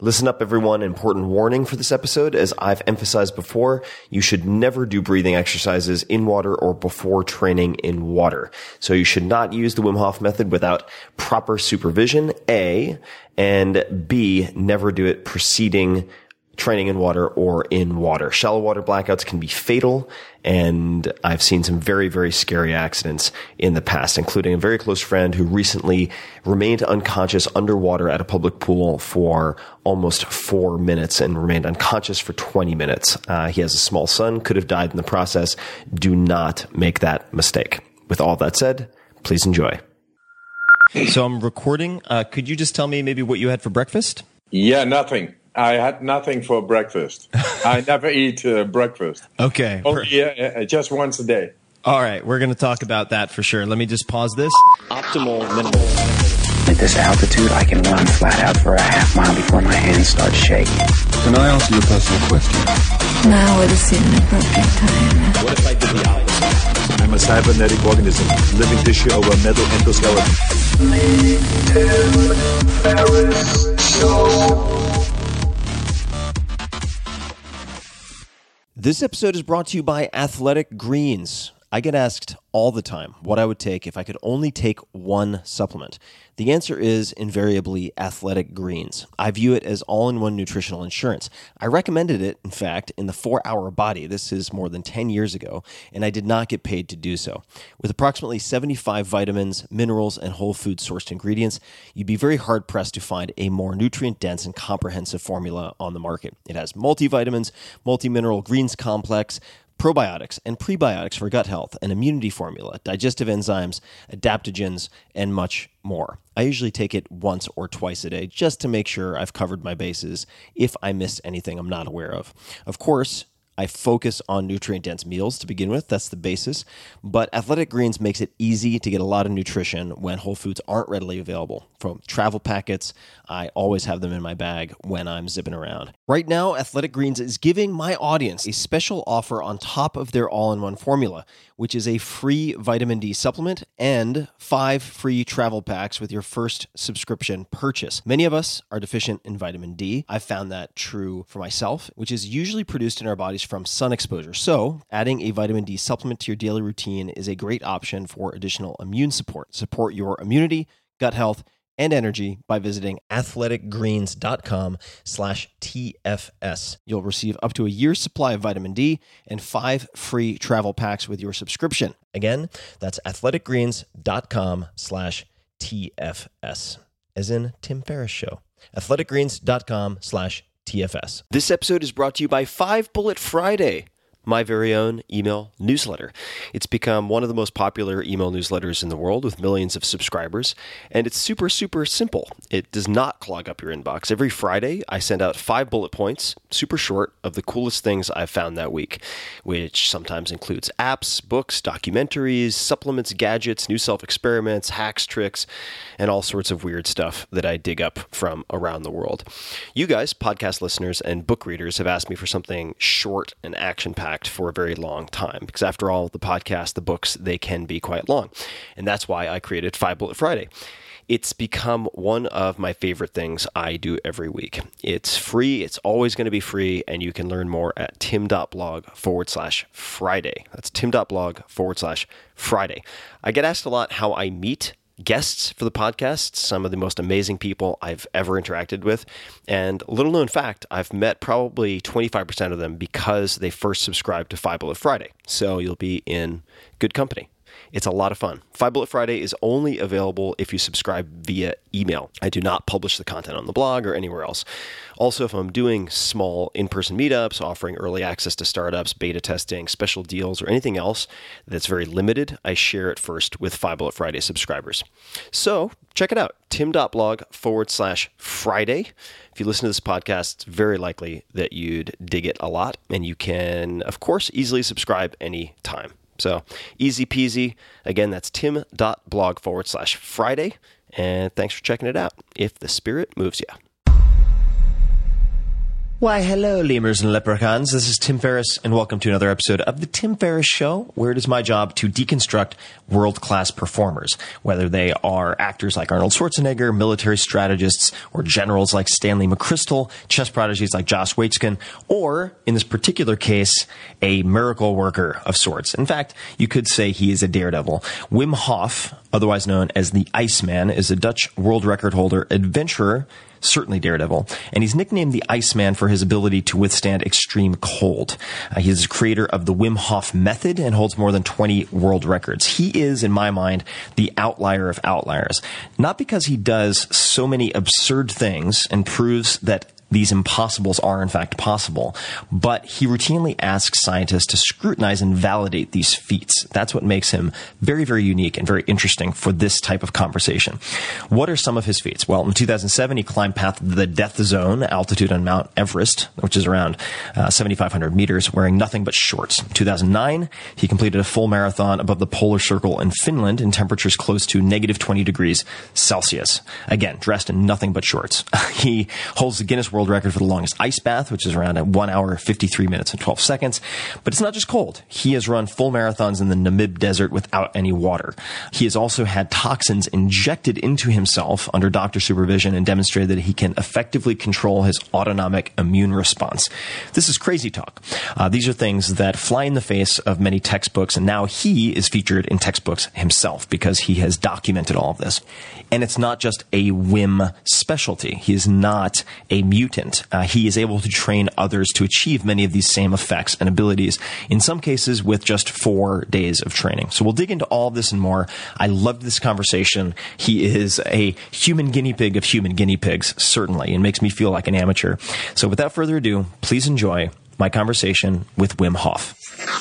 Listen up, everyone. Important warning for this episode. As I've emphasized before, you should never do breathing exercises in water or before training in water. So you should not use the Wim Hof method without proper supervision, A, and B, never do it preceding training in water or in water. Shallow water blackouts can be fatal, and I've seen some very, very scary accidents in the past, including a very close friend who recently remained unconscious underwater at a public pool for almost 4 minutes and remained unconscious for 20 minutes. He has a small son, could have died in the process. Do not make that mistake. With all that said, please enjoy. So I'm recording. Could you just tell me maybe what you had for breakfast? Yeah, nothing. I had nothing for breakfast. I never eat breakfast. Okay. Only just once a day. All right. We're going to talk about that for sure. Let me just pause this. Optimal minimal. At this altitude, I can run flat out for a half mile before my hands start shaking. Can I ask you a personal question? Now would seem an appropriate time. What if I did the opposite? I'm a cybernetic organism, living tissue over a metal endoskeleton. This episode is brought to you by Athletic Greens. I get asked all the time what I would take if I could only take one supplement. The answer is invariably Athletic Greens. I view it as all-in-one nutritional insurance. I recommended it, in fact, in the 4-Hour Body. This is more than 10 years ago, and I did not get paid to do so. With approximately 75 vitamins, minerals, and whole food sourced ingredients, you'd be very hard-pressed to find a more nutrient-dense and comprehensive formula on the market. It has multivitamins, multi-mineral greens complex, probiotics and prebiotics for gut health, an immunity formula, digestive enzymes, adaptogens, and much more. I usually take it once or twice a day just to make sure I've covered my bases if I missed anything I'm not aware of. Of course, I focus on nutrient-dense meals to begin with. That's the basis. But Athletic Greens makes it easy to get a lot of nutrition when whole foods aren't readily available. From travel packets, I always have them in my bag when I'm zipping around. Right now, Athletic Greens is giving my audience a special offer on top of their all-in-one formula, which is a free vitamin D supplement and 5 free travel packs with your first subscription purchase. Many of us are deficient in vitamin D. I've found that true for myself, which is usually produced in our bodies from sun exposure. So, adding a vitamin D supplement to your daily routine is a great option for additional immune support. Support your immunity, gut health, and energy by visiting athleticgreens.com/TFS. You'll receive up to a year's supply of vitamin D and 5 free travel packs with your subscription. Again, that's athleticgreens.com/TFS, as in Tim Ferriss Show. athleticgreens.com/TFS. This episode is brought to you by 5 Bullet Friday, my very own email newsletter. It's become one of the most popular email newsletters in the world with millions of subscribers, and it's super, super simple. It does not clog up your inbox. Every Friday, I send out 5 bullet points, super short, of the coolest things I've found that week, which sometimes includes apps, books, documentaries, supplements, gadgets, new self-experiments, hacks, tricks, and all sorts of weird stuff that I dig up from around the world. You guys, podcast listeners and book readers, have asked me for something short and action-packed for a very long time, because after all, the podcast, the books, they can be quite long. And that's why I created 5 Bullet Friday. It's become one of my favorite things I do every week. It's free. It's always going to be free. And you can learn more at tim.blog/Friday. That's tim.blog/Friday. I get asked a lot how I meet guests for the podcast, some of the most amazing people I've ever interacted with. And little known fact, I've met probably 25% of them because they first subscribed to 5 Bullet Friday. So you'll be in good company. It's a lot of fun. 5 Bullet Friday is only available if you subscribe via email. I do not publish the content on the blog or anywhere else. Also, if I'm doing small in-person meetups, offering early access to startups, beta testing, special deals, or anything else that's very limited, I share it first with 5 Bullet Friday subscribers. So check it out, tim.blog/Friday. If you listen to this podcast, it's very likely that you'd dig it a lot, and you can, of course, easily subscribe anytime. So easy peasy. Again, that's tim.blog/Friday. And thanks for checking it out, if the spirit moves you. Why, hello, lemurs and leprechauns. This is Tim Ferriss, and welcome to another episode of The Tim Ferriss Show, where it is my job to deconstruct world-class performers, whether they are actors like Arnold Schwarzenegger, military strategists, or generals like Stanley McChrystal, chess prodigies like Josh Waitzkin, or, in this particular case, a miracle worker of sorts. In fact, you could say he is a daredevil. Wim Hof, otherwise known as the Iceman, is a Dutch world record holder, adventurer, certainly daredevil, and he's nicknamed the Iceman for his ability to withstand extreme cold. He is the creator of the Wim Hof method and holds more than 20 world records. He is, in my mind, the outlier of outliers. Not because he does so many absurd things and proves that these impossibles are in fact possible, but he routinely asks scientists to scrutinize and validate these feats. That's what makes him very, very unique and very interesting for this type of conversation. What are some of his feats? Well, in 2007, he climbed past the death zone altitude on Mount Everest, which is around 7,500 meters, wearing nothing but shorts. In 2009, he completed a full marathon above the polar circle in Finland in temperatures close to negative 20 degrees Celsius. Again, dressed in nothing but shorts. He holds the Guinness World Record for the longest ice bath, which is around 1 hour, 53 minutes, and 12 seconds. But it's not just cold. He has run full marathons in the Namib Desert without any water. He has also had toxins injected into himself under doctor supervision and demonstrated that he can effectively control his autonomic immune response. This is crazy talk. These are things that fly in the face of many textbooks, and now he is featured in textbooks himself because he has documented all of this. And it's not just a Wim specialty. He is not a mutant. He is able to train others to achieve many of these same effects and abilities, in some cases with just 4 days of training. So we'll dig into all of this and more. I loved this conversation. He is a human guinea pig of human guinea pigs, certainly, and makes me feel like an amateur. So without further ado, please enjoy my conversation with Wim Hof.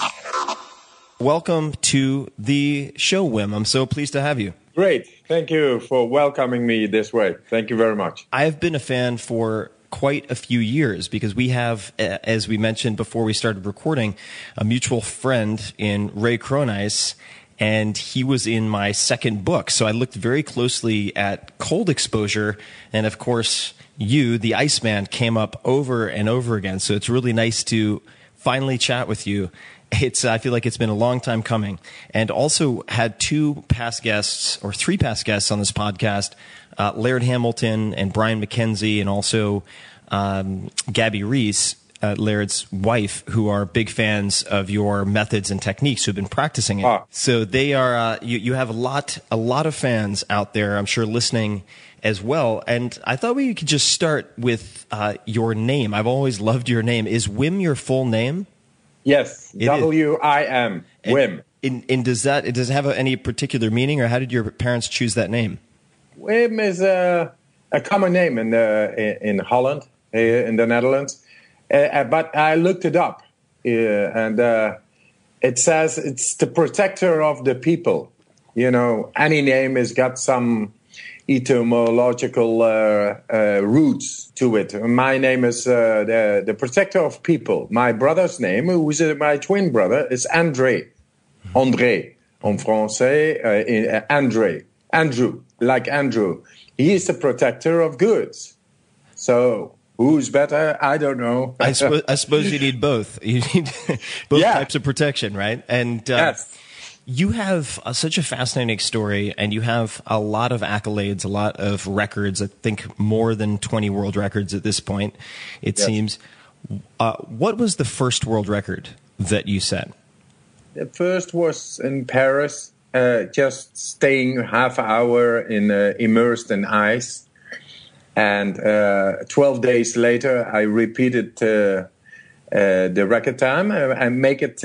Welcome to the show, Wim. I'm so pleased to have you. Great. Thank you for welcoming me this way. Thank you very much. I've been a fan for quite a few years because we have, as we mentioned before we started recording, a mutual friend in Ray Cronise, and he was in my second book. So I looked very closely at cold exposure, and of course, you, the Iceman, came up over and over again. So it's really nice to finally chat with you. I feel like it's been a long time coming, and also had three past guests on this podcast, Laird Hamilton and Brian McKenzie, and also Gabby Reese, Laird's wife, who are big fans of your methods and techniques, who've been practicing it. So they are, you have a lot of fans out there, I'm sure, listening as well. And I thought we could just start with your name. I've always loved your name. Is Wim your full name? Yes, W-I-M, Wim. And does it have any particular meaning, or how did your parents choose that name? Wim is a common name in Holland, in the Netherlands. But I looked it up, and it says it's the protector of the people. You know, any name has got some etymological roots to it. My name is the protector of people. My brother's name, who is my twin brother, is André. André, en français, Andrew, like Andrew. He is the protector of goods. So who's better? I don't know. I suppose you need both. You need both types of protection, right? And yes. You have such a fascinating story, and you have a lot of accolades, a lot of records. I think more than 20 world records at this point, it seems. What was the first world record that you set? The first was in Paris, just staying half an hour immersed in ice. And 12 days later, I repeated the record time and made it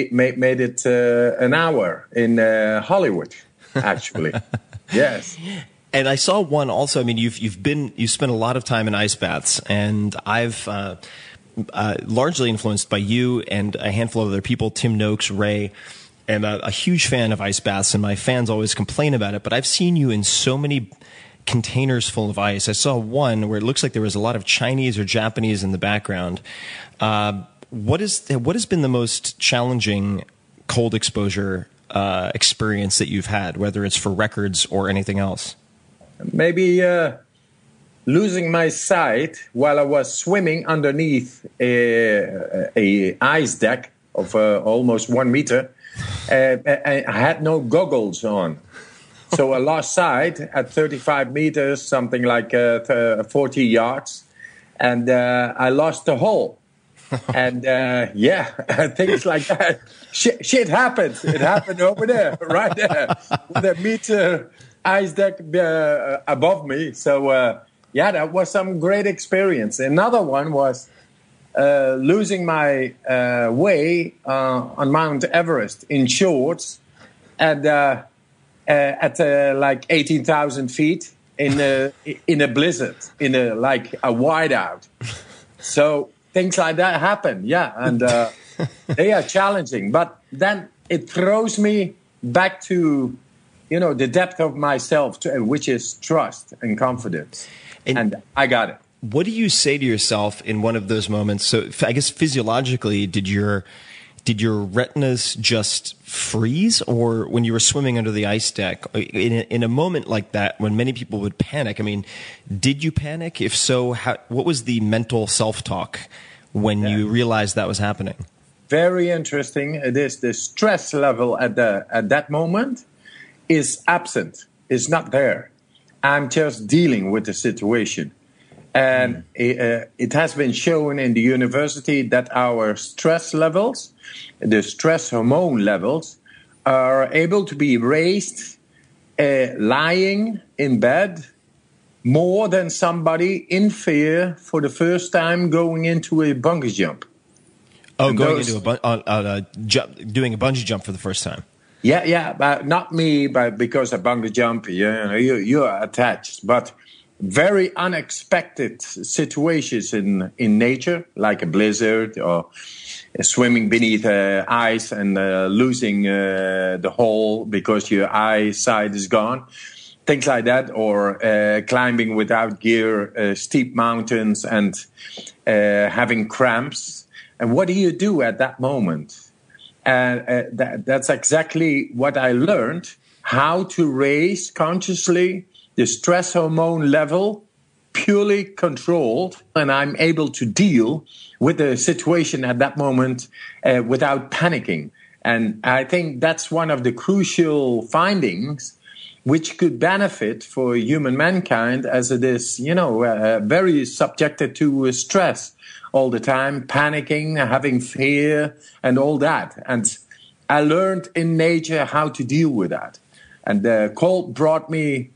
an hour in Hollywood, actually. Yes. And I saw one also. I mean, you've spent a lot of time in ice baths, and I've largely influenced by you and a handful of other people, Tim Noakes, Ray, and a huge fan of ice baths. And my fans always complain about it, but I've seen you in so many containers full of ice. I saw one where it looks like there was a lot of Chinese or Japanese in the background. What has been the most challenging cold exposure experience that you've had, whether it's for records or anything else? Maybe losing my sight while I was swimming underneath a ice deck of almost 1 meter. I had no goggles on. So I lost sight at 35 meters, something like 40 yards. And I lost the hole. And things like that. Shit happens. It happened over there, right there, with a meter ice deck above me. So, that was some great experience. Another one was losing my way on Mount Everest in shorts at like 18,000 feet in a blizzard, in a whiteout. So things like that happen, and they are challenging. But then it throws me back to, the depth of myself, which is trust and confidence. And I got it. What do you say to yourself in one of those moments? So I guess physiologically, did your retinas just freeze? Or when you were swimming under the ice deck, in a moment like that, when many people would panic, I mean, did you panic? If so, what was the mental self-talk when you realized that was happening? Very interesting. It is the stress level at that moment is absent. It's not there. I'm just dealing with the situation. And it has been shown in the university that our stress levels, the stress hormone levels, are able to be raised lying in bed more than somebody in fear for the first time going into a bungee jump. Oh, and doing a bungee jump for the first time. Yeah, but not me, but because a bungee jump, you're attached. But very unexpected situations in nature, like a blizzard or swimming beneath ice and losing the hole because your eyesight is gone. Things like that, or climbing without gear, steep mountains and having cramps. And what do you do at that moment? That's exactly what I learned, how to raise consciously the stress hormone level, purely controlled, and I'm able to deal with the situation at that moment without panicking. And I think that's one of the crucial findings which could benefit for human mankind, as it is, very subjected to stress all the time, panicking, having fear, and all that. And I learned in nature how to deal with that. And Colt brought me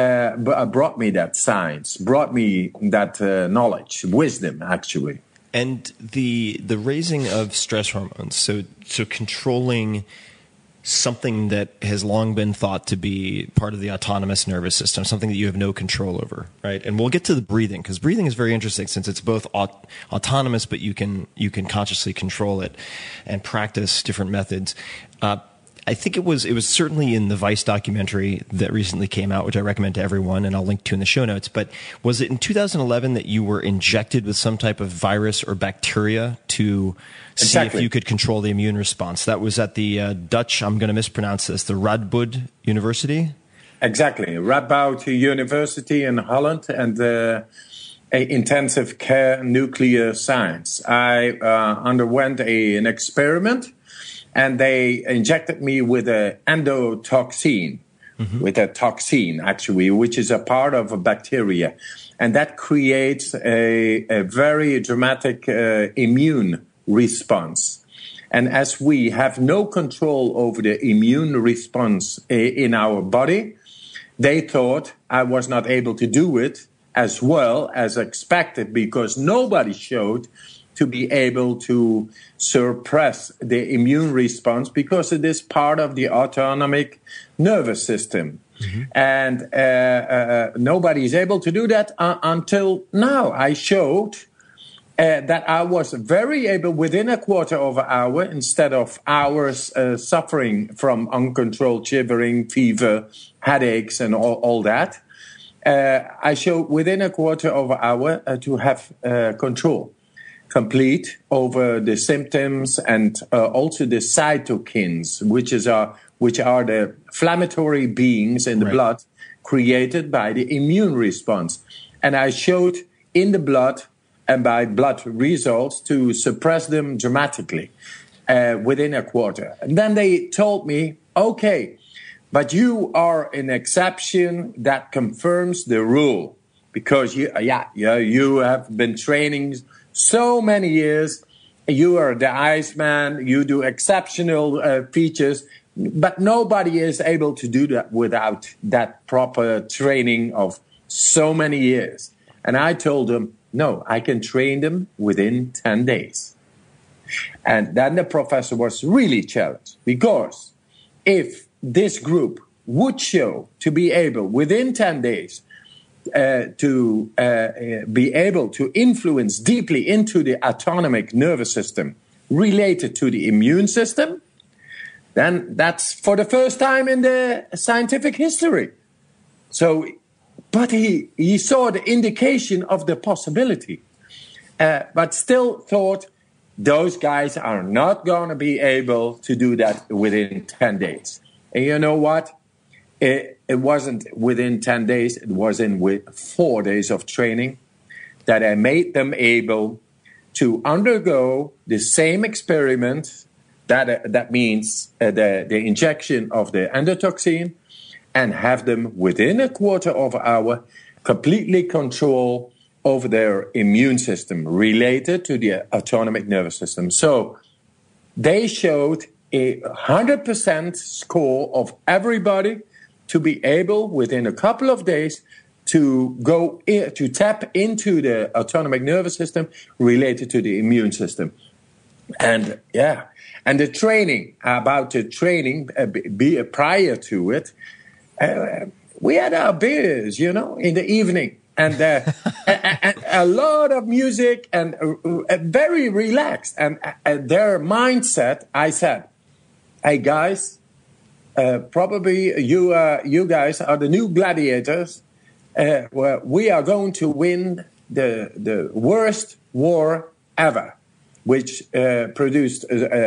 that science, brought me that knowledge, wisdom, actually. And the raising of stress hormones, so controlling something that has long been thought to be part of the autonomous nervous system, something that you have no control over, right? And we'll get to the breathing, because breathing is very interesting since it's both autonomous, but you can consciously control it and practice different methods. I think it was certainly in the Vice documentary that recently came out, which I recommend to everyone, and I'll link to in the show notes. But was it in 2011 that you were injected with some type of virus or bacteria to see if you could control the immune response? That was at the Dutch, I'm going to mispronounce this, the Radboud University? Exactly. Radboud University in Holland and intensive care nuclear science. I underwent an experiment. And they injected me with an endotoxin, with a toxin, actually, which is a part of a bacteria. And that creates a very dramatic immune response. And as we have no control over the immune response in our body, they thought I was not able to do it as well as expected, because nobody showed to be able to suppress the immune response, because it is part of the autonomic nervous system. And nobody is able to do that until now. I showed that I was very able, within a quarter of an hour, instead of hours suffering from uncontrolled shivering, fever, headaches, and all that. I showed within a quarter of an hour to have control. Complete over the symptoms and also the cytokines, which are the inflammatory beings in the blood created by the immune response. and I showed in the blood and by blood results to suppress them dramatically within a quarter. And then they told me, okay, but you are an exception that confirms the rule, because you have been training so many years. You are the Iceman. You do exceptional features, but nobody is able to do that without that proper training of so many years. And I told them, no, I can train them within 10 days. And then the professor was really challenged, because if this group would show to be able within 10 days to be able to influence deeply into the autonomic nervous system related to the immune system, then that's for the first time in the scientific history. So, but he saw the indication of the possibility, but still thought those guys are not going to be able to do that within 10 days. And you know what? It wasn't within 10 days. It was with 4 days of training that I made them able to undergo the same experiment. That means the injection of the endotoxin, and have them within a quarter of an hour completely control over their immune system related to the autonomic nervous system. So they showed a 100% score of everybody to be able within a couple of days to go to tap into the autonomic nervous system related to the immune system. And and the training, prior to it, we had our beers, in the evening, and a lot of music, and very relaxed. And their mindset, I said, hey guys, probably you guys are the new gladiators. Where we are going to win the worst war ever, which produced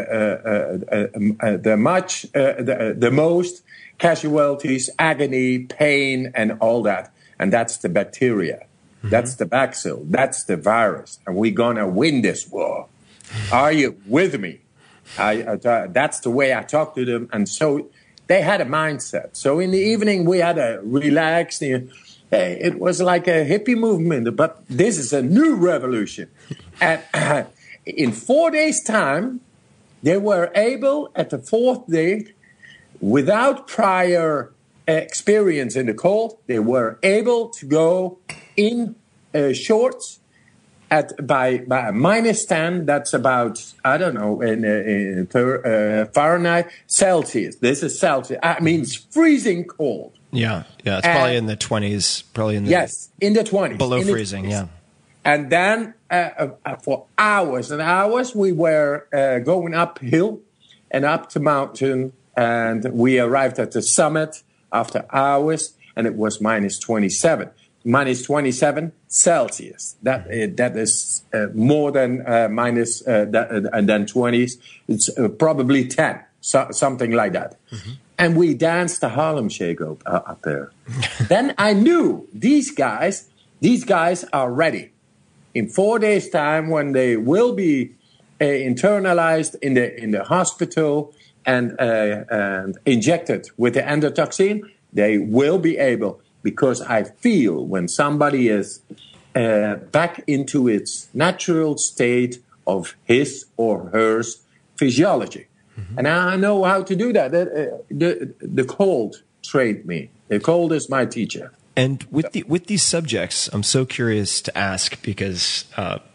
the most casualties, agony, pain, and all that. And that's the bacteria. Mm-hmm. That's the bacille. That's the virus. And we're going to win this war. Are you with me? That's the way I talk to them. And so they had a mindset. So in the evening, we had a relaxed, it was like a hippie movement, but this is a new revolution. And in 4 days' time, they were able, at the 4th day, without prior experience in the cold, they were able to go in shorts by -10. That's about, I don't know, in Fahrenheit, Celsius. This is Celsius. I mean, it's freezing cold. Yeah. It's probably in the 20s. Probably in the in the 20s, below freezing. Yeah. And then for hours and hours, we were going uphill and up the mountain, and we arrived at the summit after hours, and it was -27. -27 Celsius. That is more than minus and then 20s. It's probably 10, something like that. Mm-hmm. And we danced the Harlem Shake up there. Then I knew these guys are ready. In 4 days' time, when they will be internalized in the hospital and injected with the endotoxin, they will be able. Because I feel when somebody is back into its natural state of his or her physiology. Mm-hmm. And I know how to do that. The cold trained me. The cold is my teacher. And with these subjects, I'm so curious to ask, because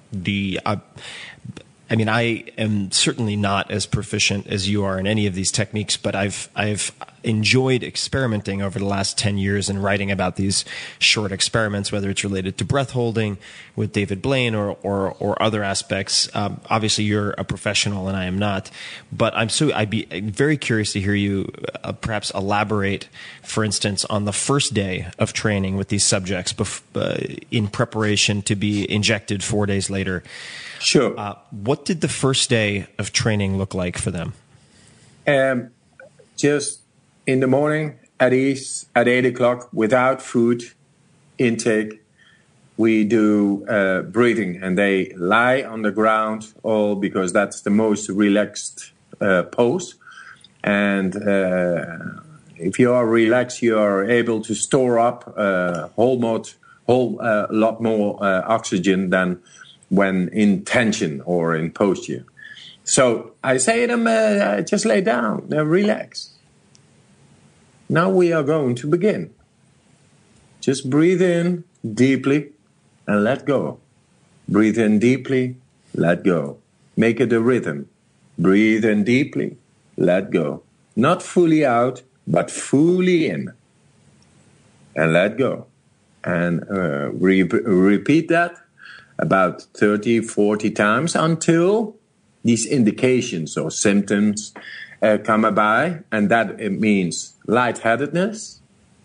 I am certainly not as proficient as you are in any of these techniques, but I've enjoyed experimenting over the last 10 years and writing about these short experiments, whether it's related to breath holding with David Blaine or other aspects. Obviously, you're a professional and I am not, but I'd be very curious to hear you perhaps elaborate, for instance, on the first day of training with these subjects in preparation to be injected 4 days later. Sure. What did the first day of training look like for them? Just in the morning at 8 o'clock, without food intake, we do breathing, and they lie on the ground, all because that's the most relaxed pose. And if you are relaxed, you are able to store up a whole lot more oxygen than when in tension or in posture. So I say to them, just lay down, relax. Now we are going to begin. Just breathe in deeply and let go. Breathe in deeply, let go. Make it a rhythm. Breathe in deeply, let go. Not fully out, but fully in. And let go. And repeat that about 30, 40 times until these indications or symptoms come by. And that it means lightheadedness,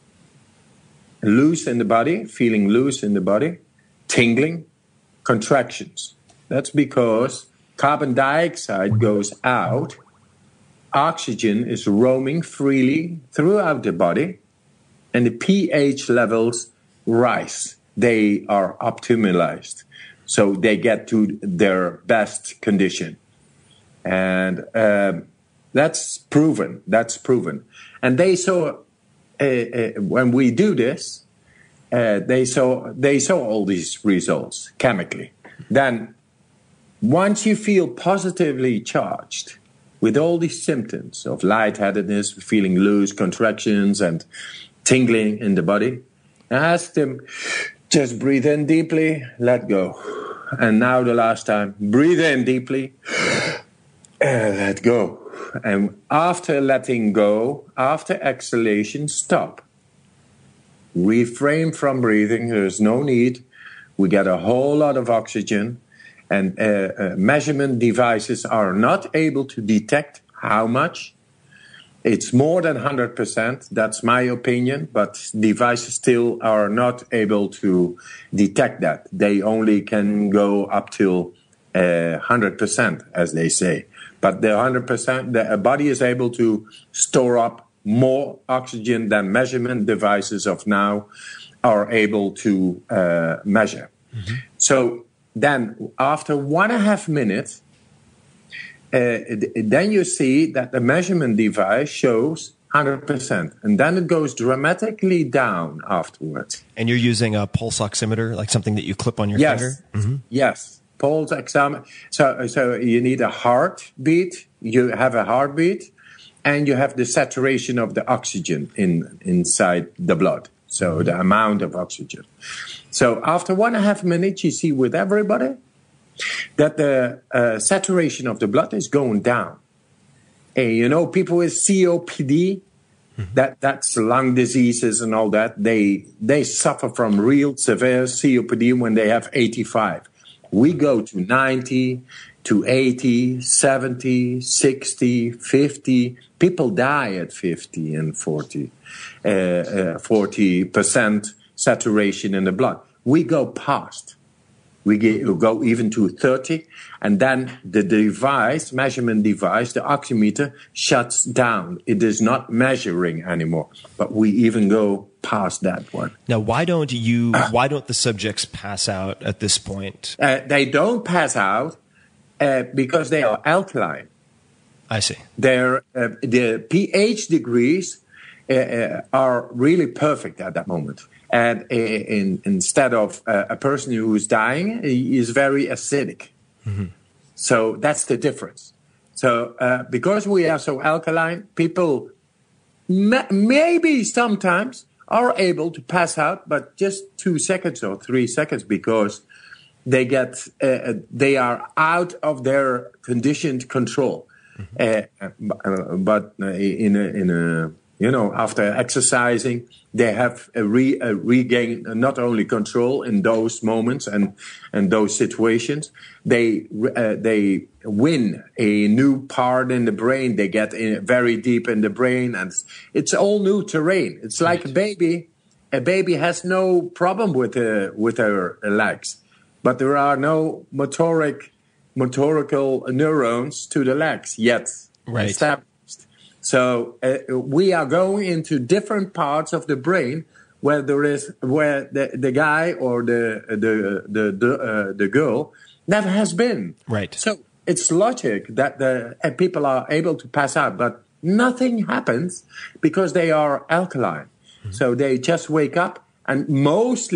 loose in the body, feeling loose in the body, tingling, contractions. That's because carbon dioxide goes out, oxygen is roaming freely throughout the body, and the pH levels rise. They are optimized, so they get to their best condition. And that's proven. And they saw, when we do this, they saw all these results chemically. Then, once you feel positively charged with all these symptoms of lightheadedness, feeling loose, contractions, and tingling in the body, ask them, just breathe in deeply, let go. And now the last time, breathe in deeply, let go. And after letting go, after exhalation, stop. Refrain from breathing. There's no need. We get a whole lot of oxygen, and measurement devices are not able to detect how much. It's more than 100%. That's my opinion, but devices still are not able to detect that. They only can go up till 100%, as they say. But the 100%, the body is able to store up more oxygen than measurement devices of now are able to measure. Mm-hmm. So then after 1.5 minutes, then you see that the measurement device shows 100%. And then it goes dramatically down afterwards. And you're using a pulse oximeter, like something that you clip on your finger? Mm-hmm. Yes. Pulse oximeter. So you need a heartbeat. You have a heartbeat, and you have the saturation of the oxygen inside the blood. So the amount of oxygen. So after 1.5 minutes, you see with everybody that the saturation of the blood is going down. And, people with COPD, that's lung diseases and all that, they suffer from real severe COPD when they have 85. We go to 90, to 80, 70, 60, 50. People die at 50 and 40% saturation in the blood. We go past. We go even to 30, and then the measurement device, the oximeter, shuts down. It is not measuring anymore, but we even go past that one. Now, why don't the subjects pass out at this point? They don't pass out because they are alkaline. I see. The pH degrees are really perfect at that moment. And instead of a person who is dying, he is very acidic. Mm-hmm. So that's the difference. So because we are so alkaline, people maybe sometimes are able to pass out, but just 2 seconds or 3 seconds because they are out of their conditioned control. Mm-hmm. But after exercising, they have regain not only control in those moments and those situations. They win a new part in the brain. They get very deep in the brain, and it's all new terrain. It's like a baby. A baby has no problem with her legs, but there are no motorical neurons to the legs yet. Right. So we are going into different parts of the brain where the guy or the girl never has been. Right. So it's logic that the people are able to pass out, but nothing happens because they are alkaline. Mm-hmm. So they just wake up, and almost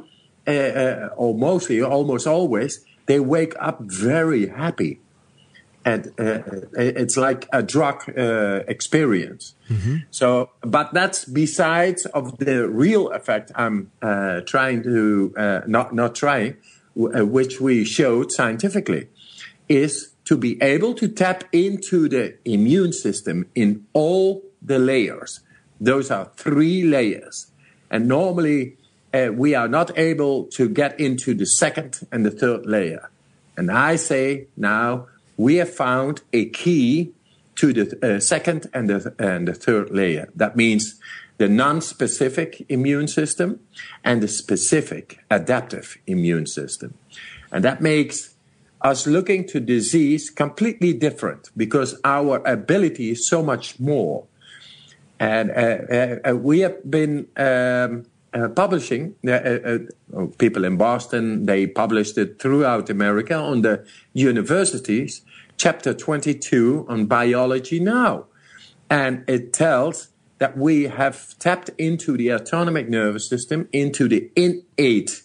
always, they wake up very happy. And it's like a drug experience. Mm-hmm. So, but that's besides of the real effect I'm trying to, not trying, which we showed scientifically, is to be able to tap into the immune system in all the layers. Those are 3 layers. And normally we are not able to get into the 2nd and the 3rd layer. And I say now we have found a key to the 2nd and the 3rd layer. That means the non-specific immune system and the specific adaptive immune system. And that makes us looking to disease completely different because our ability is so much more. And we have been publishing, people in Boston, they published it throughout America on the universities, chapter 22 on Biology Now. And it tells that we have tapped into the autonomic nervous system, into the innate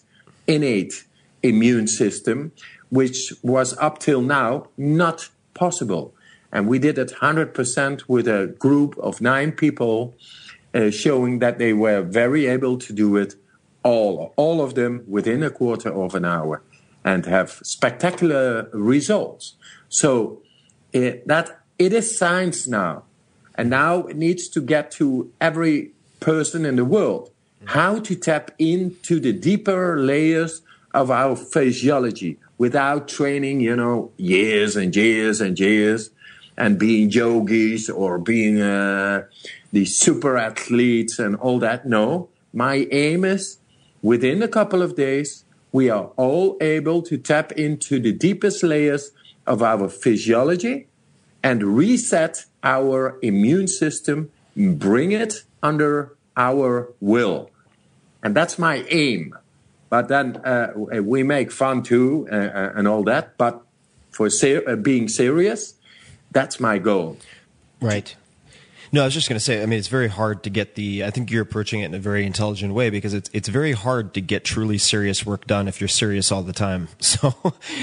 immune system, which was up till now not possible. And we did it 100% with a group of 9 people, showing that they were very able to do it, all of them within a quarter of an hour, and have spectacular results. So it is science now. And now it needs to get to every person in the world, how to tap into the deeper layers of our physiology without training, years and years and years, and being yogis or being the super athletes and all that. No, my aim is within a couple of days, we are all able to tap into the deepest layers of our physiology and reset our immune system, bring it under our will. And that's my aim. But then we make fun too and all that. But for being serious, that's my goal. Right. No, I was just going to say, it's very hard to get I think you're approaching it in a very intelligent way because it's very hard to get truly serious work done if you're serious all the time. So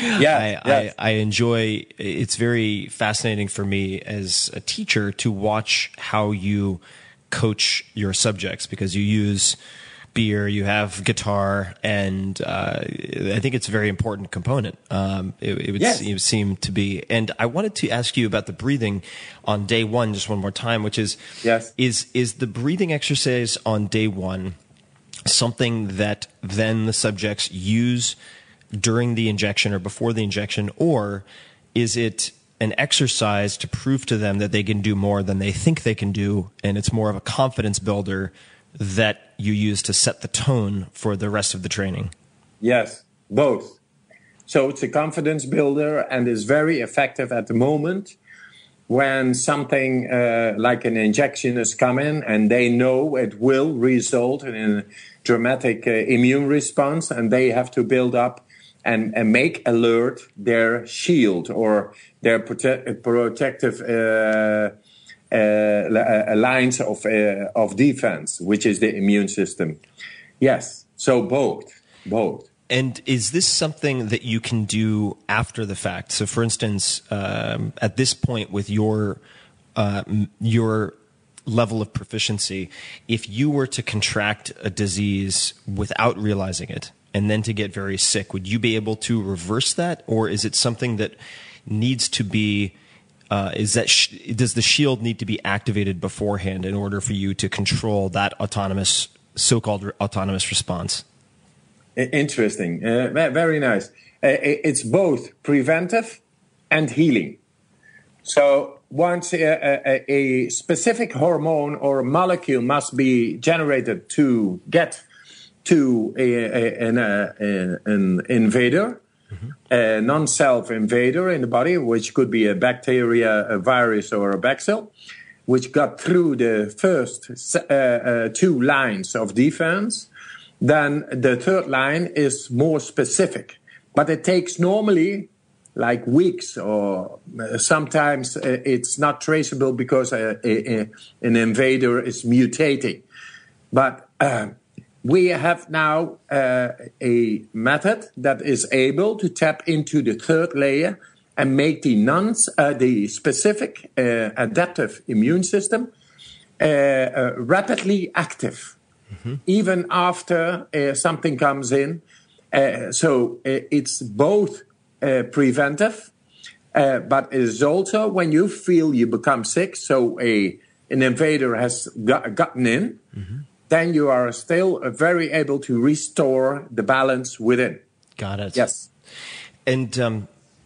I enjoy, it's very fascinating for me as a teacher to watch how you coach your subjects because you use beer, you have guitar, and I think it's a very important component. It would seem to be. And I wanted to ask you about the breathing on day 1 just one more time, which is, is the breathing exercise on day 1 something that then the subjects use during the injection or before the injection, or is it an exercise to prove to them that they can do more than they think they can do, and it's more of a confidence builder that you use to set the tone for the rest of the training? Yes, both. So it's a confidence builder and is very effective at the moment when something like an injection has come in and they know it will result in a dramatic immune response, and they have to build up and make alert their shield or their protective lines of defense, which is the immune system. Yes, so both. And is this something that you can do after the fact? So, for instance, at this point with your level of proficiency, if you were to contract a disease without realizing it and then to get very sick, would you be able to reverse that, or is it something that needs to be? Does the shield need to be activated beforehand in order for you to control that so-called autonomous response? Interesting. Very nice. It's both preventive and healing. So once a specific hormone or molecule must be generated to get to an invader, a non-self invader in the body, which could be a bacteria, a virus, or a bacille. which got through the first two lines of defense, then the third line is more specific. But it takes normally like weeks, or sometimes it's not traceable because an invader is mutating. But we have now a method that is able to tap into the third layer and make the specific adaptive immune system rapidly active, even after something comes in. So it's both preventive, but it is also when you feel you become sick, so an invader has gotten in, then you are still very able to restore the balance within. Got it. Yes. And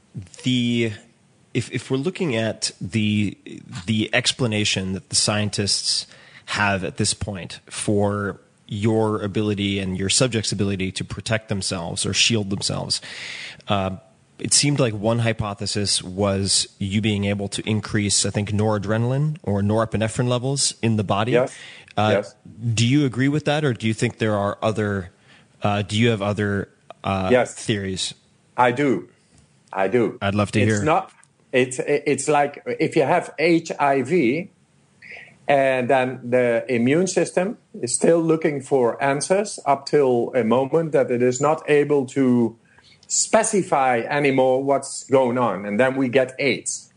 if we're looking at the explanation that the scientists have at this point for your ability and your subject's ability to protect themselves or shield themselves, it seemed like one hypothesis was you being able to increase, I think, noradrenaline or norepinephrine levels in the body. Yes. Yes. Do you agree with that, or do you think there are other? Do you have other theories? I do. I'd love to hear. It's like if you have HIV, and then the immune system is still looking for answers up till a moment that it is not able to specify anymore what's going on, and then we get AIDS.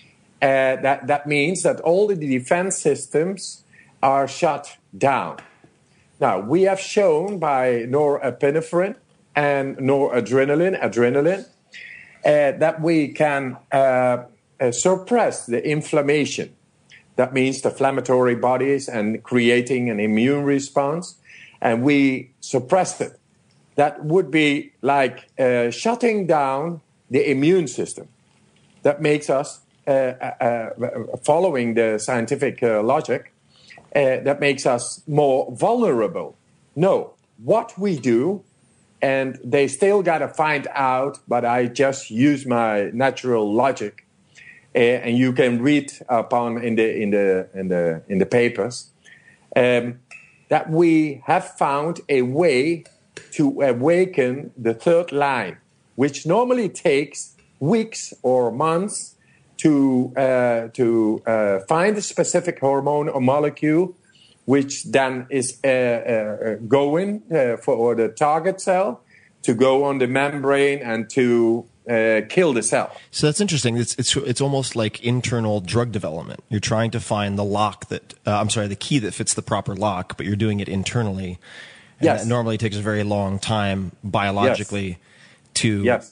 That means that all the defense systems are shut down. Now, we have shown by norepinephrine and adrenaline, that we can suppress the inflammation. That means the inflammatory bodies and creating an immune response, and we suppress it. That would be like shutting down the immune system. That makes us, following the scientific logic, that makes us more vulnerable. No, what we do, and they still got to find out, but I just use my natural logic, and you can read upon in the papers, that we have found a way to awaken the third line, which normally takes weeks or months to find a specific hormone or molecule, which then is going for the target cell to go on the membrane and to kill the cell. So that's interesting. It's almost like internal drug development. You're trying to find the lock that the key that fits the proper lock, but you're doing it internally. And yes. That normally takes a very long time biologically to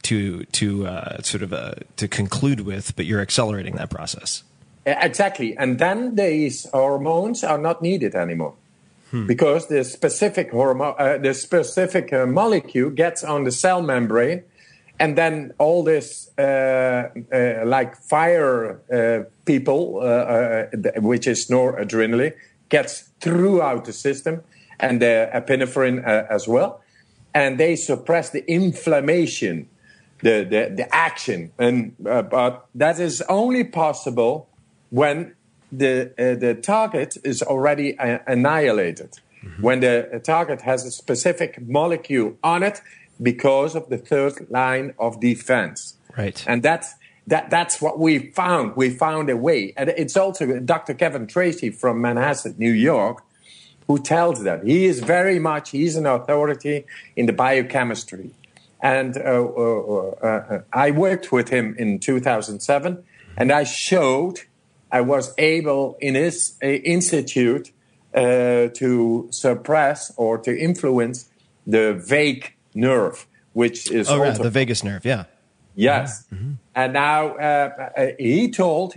conclude with, but you're accelerating that process. Exactly. And then these hormones are not needed anymore because the specific hormone, molecule gets on the cell membrane, and then all this like fire people, which is noradrenaline, gets throughout the system, and the epinephrine as well, and they suppress the inflammation, the action, and but that is only possible when the target is already annihilated, when the target has a specific molecule on it because of the third line of defense. Right. And that's what we found. We found a way. And it's also Dr. Kevin Tracy from Manhasset, New York, who tells that. He's an authority in the biochemistry. And I worked with him in 2007, and I was able in his institute to suppress or to influence the vagus nerve, which is the vagus nerve, yeah. Yes. Mm-hmm. And now he told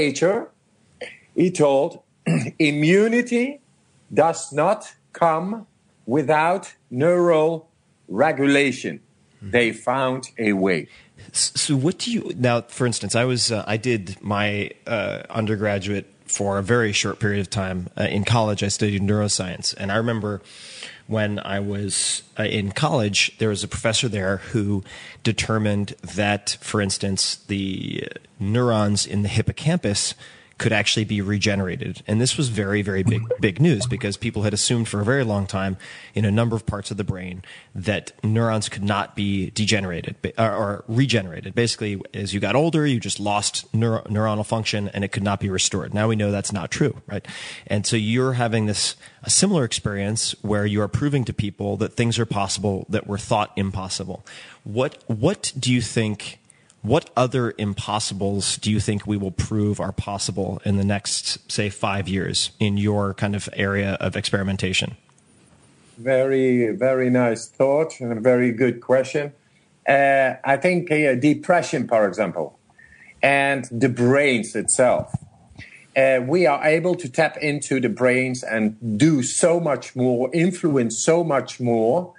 immunity does not come without neural regulation. They found a way. So what do you now? For instance, I did my undergraduate for a very short period of time in college. I studied neuroscience, and I remember when I was in college, there was a professor there who determined that, for instance, the neurons in the hippocampus could actually be regenerated. And this was very, very big news, because people had assumed for a very long time in a number of parts of the brain that neurons could not be degenerated or regenerated. Basically, as you got older, you just lost neuronal function and it could not be restored. Now we know that's not true, right? And so you're having a similar experience where you are proving to people that things are possible that were thought impossible. What do you think? What other impossibles do you think we will prove are possible in the next, say, 5 years in your kind of area of experimentation? Very, very nice thought and a very good question. I think depression, for example, and the brains itself. We are able to tap into the brains and do so much more, influence so much more,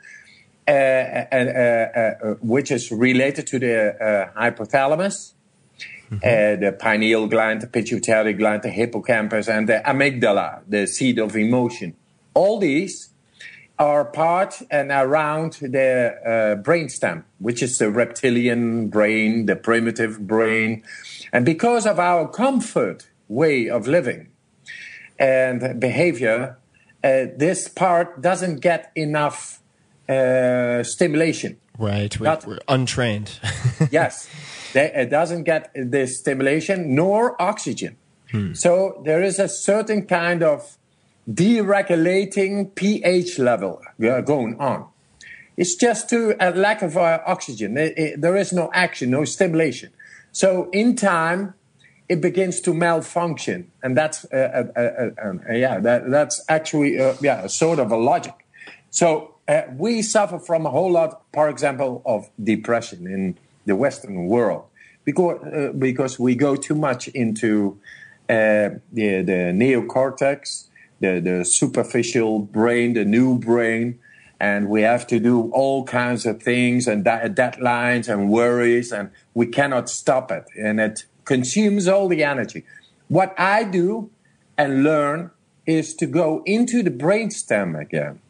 which is related to the hypothalamus, the pineal gland, the pituitary gland, the hippocampus, and the amygdala, the seat of emotion. All these are part and around the brainstem, which is the reptilian brain, the primitive brain. And because of our comfort way of living and behavior, this part doesn't get enough stimulation. Right, we're untrained. Yes, it doesn't get the stimulation nor oxygen. So there is a certain kind of deregulating pH level going on. It's just a lack of oxygen. There is no action, no stimulation. So in time, it begins to malfunction, and that's that's actually a sort of a logic. So we suffer from a whole lot, for example, of depression in the Western world because we go too much into the neocortex, the superficial brain, the new brain, and we have to do all kinds of things and deadlines and worries, and we cannot stop it, and it consumes all the energy. What I do and learn is to go into the brainstem again.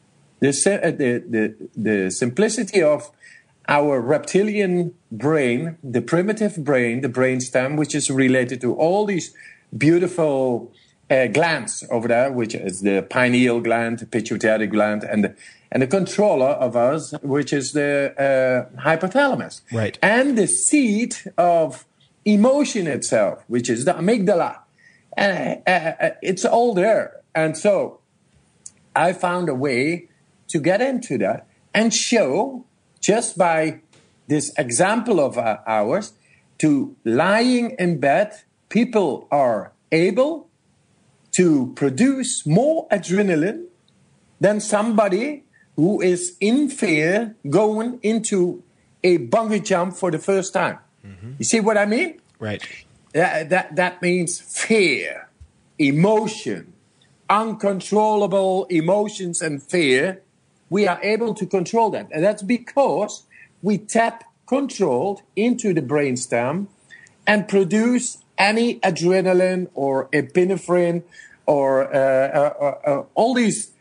The simplicity of our reptilian brain, the primitive brain, the brainstem, which is related to all these beautiful glands over there, which is the pineal gland, the pituitary gland, and the controller of us, which is the hypothalamus. Right. And the seat of emotion itself, which is the amygdala. And it's all there. And so I found a way to get into that and show, just by this example of ours, to lying in bed, people are able to produce more adrenaline than somebody who is in fear going into a bungee jump for the first time. Mm-hmm. You see what I mean? Right. That means fear, emotion, uncontrollable emotions and fear. We are able to control that. And that's because we tap controlled into the brainstem and produce any adrenaline or epinephrine or all these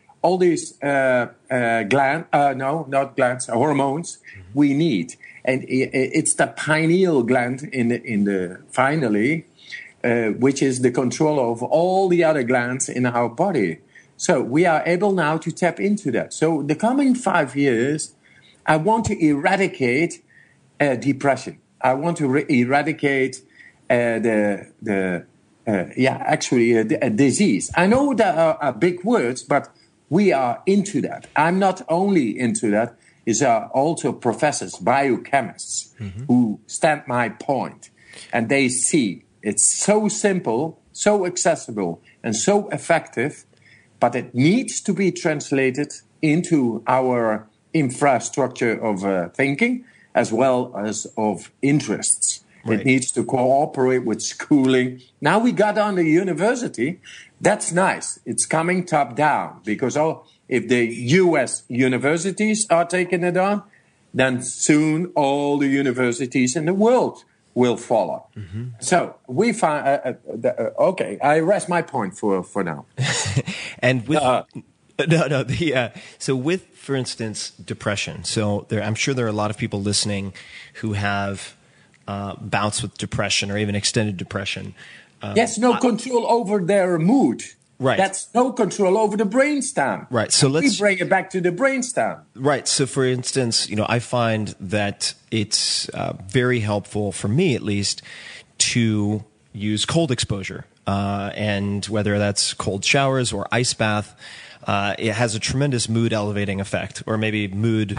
hormones we need. And it's the pineal gland finally, which is the controller of all the other glands in our body. So we are able now to tap into that. So the coming 5 years, I want to eradicate depression. I want to eradicate a disease. I know that are big words, but we are into that. I'm not only into that. Is also professors, biochemists, who stand my point. And they see it's so simple, so accessible, and so effective, but it needs to be translated into our infrastructure of thinking as well as of interests. Right. It needs to cooperate with schooling. Now we got on the university. That's nice. It's coming top down because if the U.S. universities are taking it on, then soon all the universities in the world will follow. Mm-hmm. So we find, okay, I rest my point for now. And with, so with, for instance, depression. So I'm sure there are a lot of people listening who have bouts with depression or even extended depression. Yes, no control over their mood. Right. That's no control over the brainstem. Right. So we bring it back to the brainstem. Right. So, for instance, I find that it's very helpful for me, at least, to use cold exposure, and whether that's cold showers or ice bath. It has a tremendous mood elevating effect, or maybe mood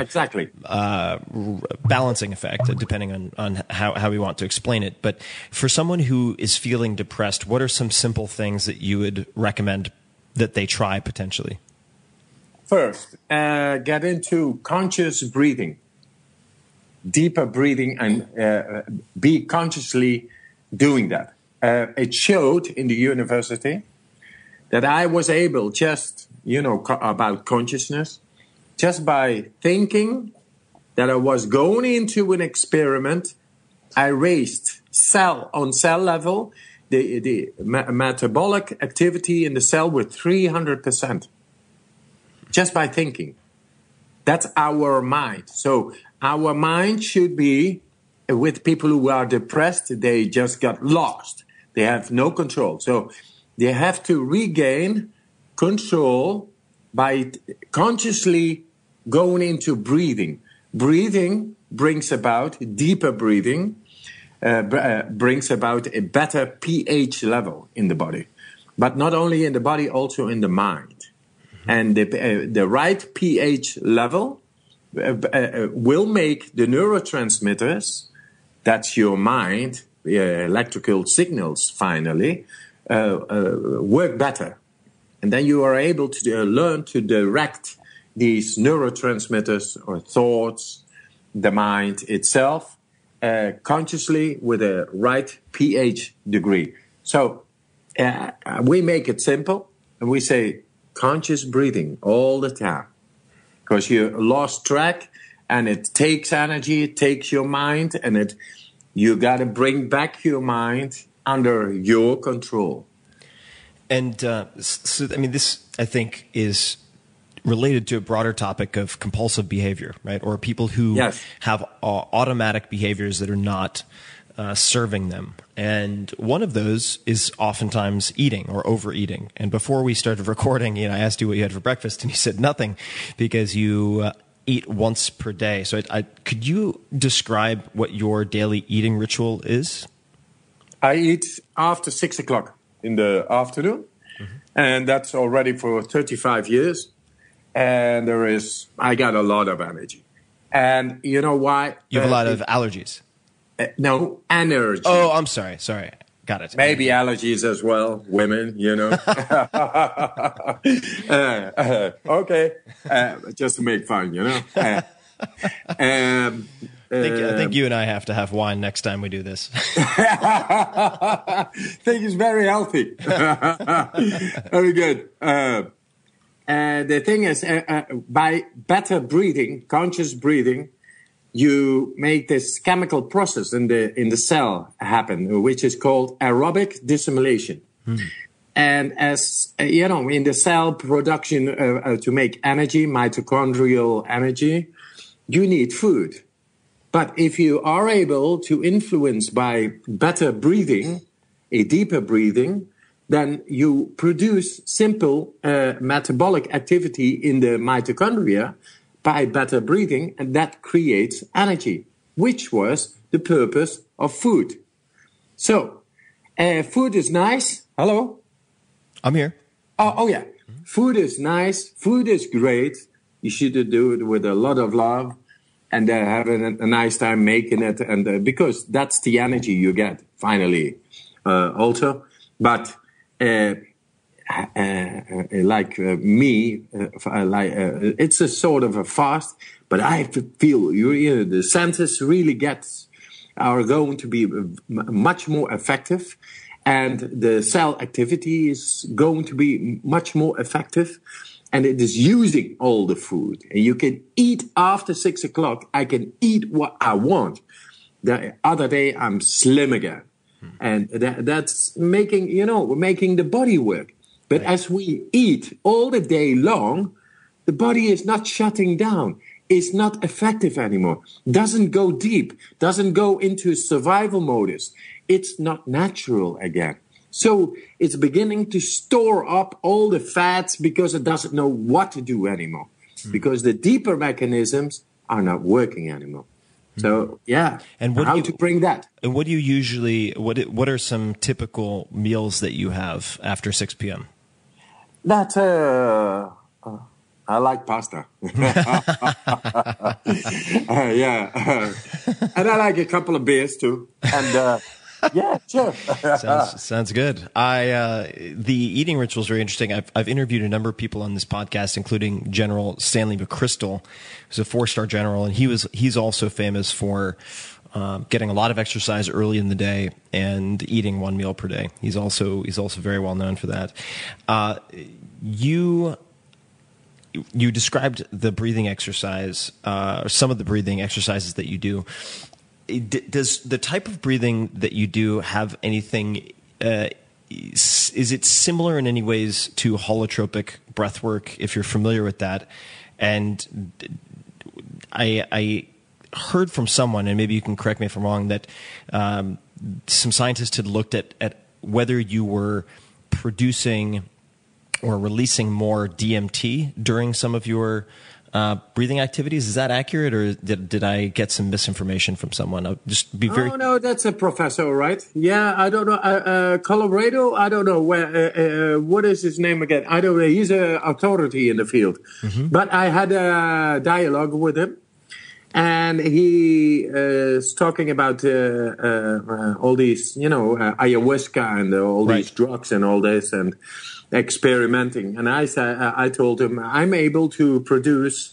balancing effect, depending on how we want to explain it. But for someone who is feeling depressed, what are some simple things that you would recommend that they try potentially? First, get into conscious breathing, deeper breathing, and be consciously doing that. It showed in the university that I was able about consciousness, just by thinking that I was going into an experiment. I raised cell level, the metabolic activity in the cell with 300%. Just by thinking. That's our mind. So our mind should be with people who are depressed. They just got lost. They have no control. So they have to regain control by consciously going into breathing. Breathing brings about deeper breathing, brings about a better pH level in the body. But not only in the body, also in the mind. And the right pH level will make the neurotransmitters, that's your mind, electrical signals finally, work better. And then you are able to learn to direct these neurotransmitters or thoughts, the mind itself, consciously with a right pH degree. So we make it simple and we say conscious breathing all the time, because you lost track and it takes energy, it takes your mind, and you got to bring back your mind under your control. And this, I think, is related to a broader topic of compulsive behavior, right? Or people who have automatic behaviors that are not serving them. And one of those is oftentimes eating or overeating. And before we started recording, I asked you what you had for breakfast, and you said nothing because you eat once per day. So could you describe what your daily eating ritual is? I eat after 6 o'clock in the afternoon, and that's already for 35 years. And I got a lot of energy. And you know why? You have a lot of allergies. No, energy. Oh, I'm sorry. Got it. Maybe allergies as well, women, Okay, just to make fun, I think you and I have to have wine next time we do this. I think it's very healthy. Very good. The thing is, by better breathing, conscious breathing, you make this chemical process in the cell happen, which is called aerobic dissimulation. And as in the cell production to make energy, mitochondrial energy, you need food. But if you are able to influence by better breathing, a deeper breathing, then you produce simple metabolic activity in the mitochondria by better breathing, and that creates energy, which was the purpose of food. So, food is nice. Hello? I'm here. Oh yeah. Food is nice. Food is great. You should do it with a lot of love and have a nice time making it, and because that's the energy you get, finally, also. But it's a sort of a fast, but I feel the senses really are going to be much more effective, and the cell activity is going to be much more effective, and it is using all the food. And you can eat after 6 o'clock. I can eat what I want. The other day I'm slim again. And that's making the body work. But as we eat all the day long, the body is not shutting down. It's not effective anymore. Doesn't go deep. Doesn't go into survival modus. It's not natural again. So it's beginning to store up all the fats because it doesn't know what to do anymore. Because the deeper mechanisms are not working anymore. So, yeah, and how to bring that? And what do you usually, what are some typical meals that you have after 6 p.m.? That, I like pasta. Yeah. And I like a couple of beers, too. And, yeah, sure. Sounds good. The eating ritual is very interesting. I've interviewed a number of people on this podcast, including General Stanley McChrystal, who's a 4-star general, and he's also famous for getting a lot of exercise early in the day and eating 1 meal per day. He's also very well known for that. You described the breathing exercise, or some of the breathing exercises that you do. Does the type of breathing that you do have anything? Is it similar in any ways to holotropic breath work? If you're familiar with that, and I heard from someone, and maybe you can correct me if I'm wrong, that some scientists had looked at whether you were producing or releasing more DMT during some of your breathing activities. Is that accurate, or did I get some misinformation from someone? I'll just be very. Oh no, that's a professor, right? Yeah, I don't know. Colorado, I don't know where. What is his name again? I don't know. He's an authority in the field. Mm-hmm. But I had a dialogue with him, and he is talking about all these, ayahuasca and all these drugs and all this and experimenting. And I told him I'm able to produce,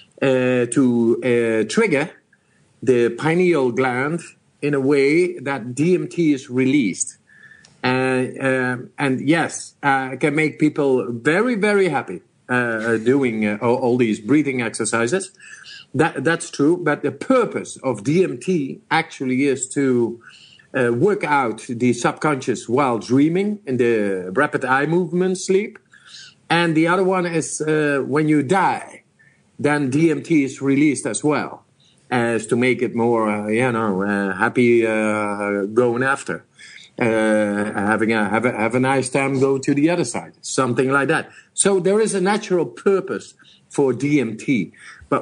to trigger the pineal gland in a way that DMT is released. And yes, can make people very, very happy doing all these breathing exercises. That's true. But the purpose of DMT actually is to work out the subconscious while dreaming in the rapid eye movement sleep. And the other one is when you die, then DMT is released as well, as to make it more, happy going after. Have a nice time going to the other side, something like that. So there is a natural purpose for DMT. But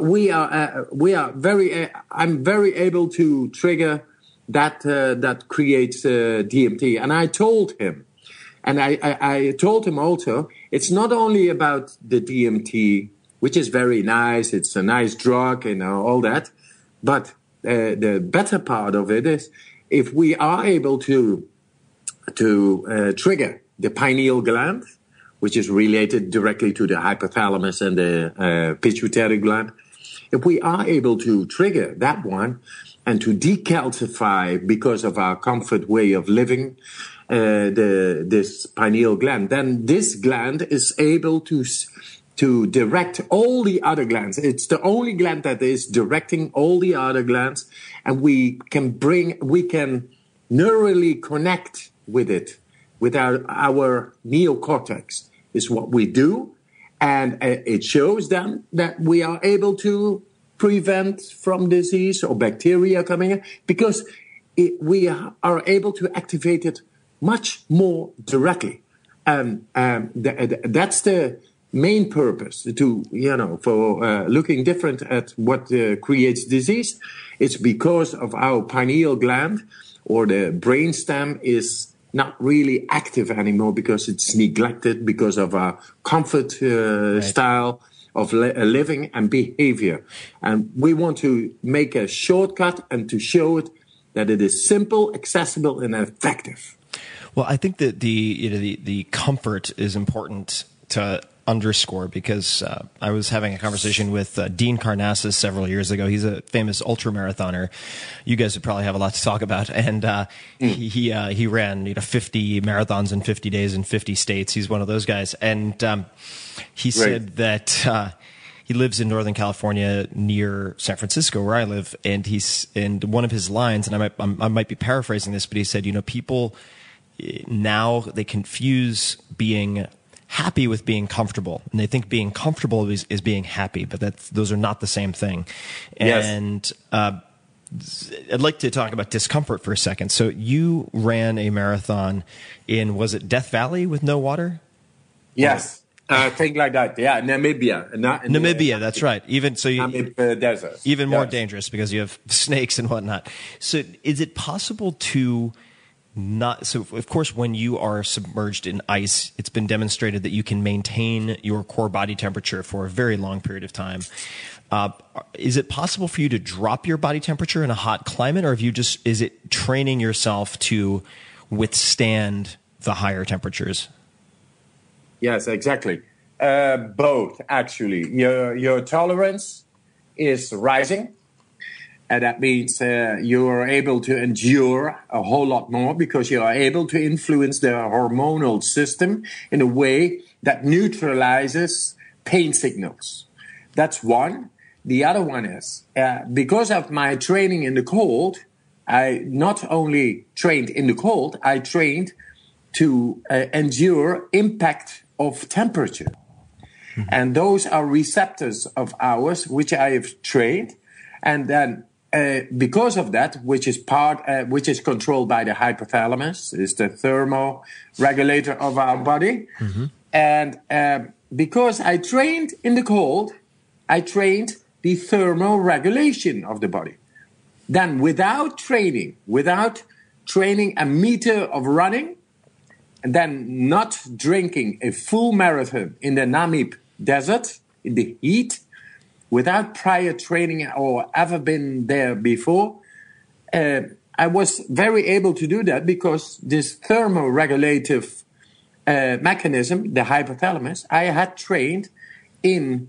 I'm very able to trigger that creates DMT. And I told him, and I told him also, it's not only about the DMT, which is very nice, it's a nice drug and all that, but the better part of it is if we are able to trigger the pineal gland, which is related directly to the hypothalamus and the pituitary gland, if we are able to trigger that one, and to decalcify because of our comfort way of living this pineal gland, then this gland is able to direct all the other glands. It's the only gland that is directing all the other glands, and we can neurally connect with it, with our neocortex is what we do, and it shows them that we are able to prevent from disease or bacteria coming in, because we are able to activate it much more directly. That's the main purpose for looking different at what creates disease. It's because of our pineal gland, or the brainstem is not really active anymore because it's neglected because of our comfort style of living and behavior. And we want to make a shortcut and to show it that it is simple, accessible, and effective. Well, I think that the comfort is important to underscore, because I was having a conversation with Dean Karnazes several years ago. He's a famous ultramarathoner. You guys would probably have a lot to talk about. And he ran 50 marathons in 50 days in 50 states. He's one of those guys. And he said that he lives in Northern California near San Francisco, where I live. And one of his lines, and I might be paraphrasing this, but he said, people now they confuse being happy with being comfortable, and they think being comfortable is being happy, but those are not the same thing. And I'd like to talk about discomfort for a second. So you ran a marathon in, was it Death Valley with no water? Yes. Thing like that. Yeah, Namibia. Namibia, that's right. Even so, Namib desert. Even more dangerous because you have snakes and whatnot. So is it possible to not? So of course, when you are submerged in ice, it's been demonstrated that you can maintain your core body temperature for a very long period of time. Is it possible for you to drop your body temperature in a hot climate, or is it training yourself to withstand the higher temperatures? Yes, exactly. Both, actually. Your tolerance is rising, and that means you are able to endure a whole lot more because you are able to influence the hormonal system in a way that neutralizes pain signals. That's one. The other one is, because of my training in the cold, I not only trained in the cold, I trained to endure impact of temperature. Mm-hmm. And those are receptors of ours, which I have trained. And then because of that, which is controlled by the hypothalamus, is the thermoregulator of our body. Mm-hmm. And because I trained in the cold, I trained the thermoregulation of the body. Then without training a meter of running, and then not drinking a full marathon in the Namib desert, in the heat, without prior training or ever been there before, I was very able to do that because this thermoregulative mechanism, the hypothalamus, I had trained in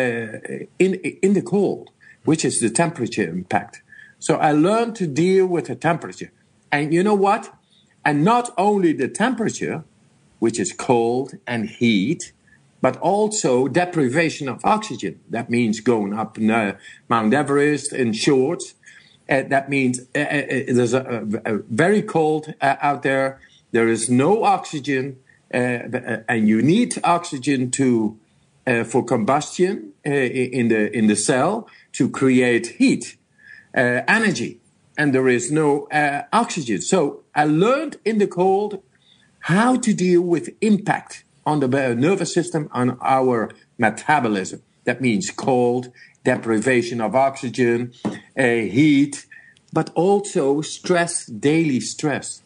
the cold, which is the temperature impact. So I learned to deal with the temperature. And you know what? And not only the temperature, which is cold and heat, but also deprivation of oxygen. That means going up Mount Everest in shorts. That means there's a very cold out there. There is no oxygen, and you need oxygen for combustion in the cell to create heat, energy, and there is no oxygen. So I learned in the cold how to deal with impact on the nervous system, on our metabolism. That means cold, deprivation of oxygen, heat, but also stress, daily stress.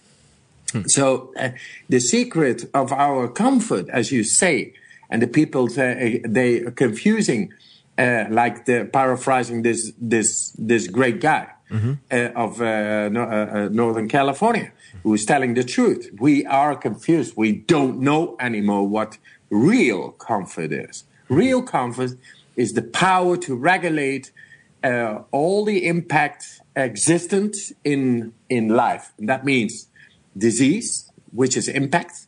So the secret of our comfort, as you say, and the people they are confusing, like paraphrasing this great guy of Northern California, who is telling the truth. We are confused. We don't know anymore what real comfort is. Real comfort is the power to regulate all the impact existent in life. And that means disease, which is impact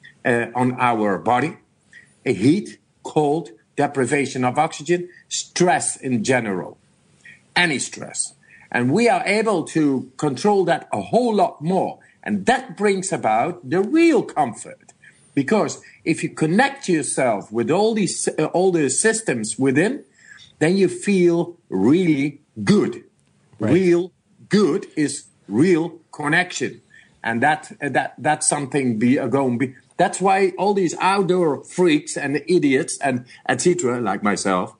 on our body, heat, cold, deprivation of oxygen, stress in general, any stress. And we are able to control that a whole lot more. And that brings about the real comfort. Because if you connect yourself with all the systems within, then you feel really good. Right. Real good is real connection. And that's something that's why all these outdoor freaks and idiots and etc. like myself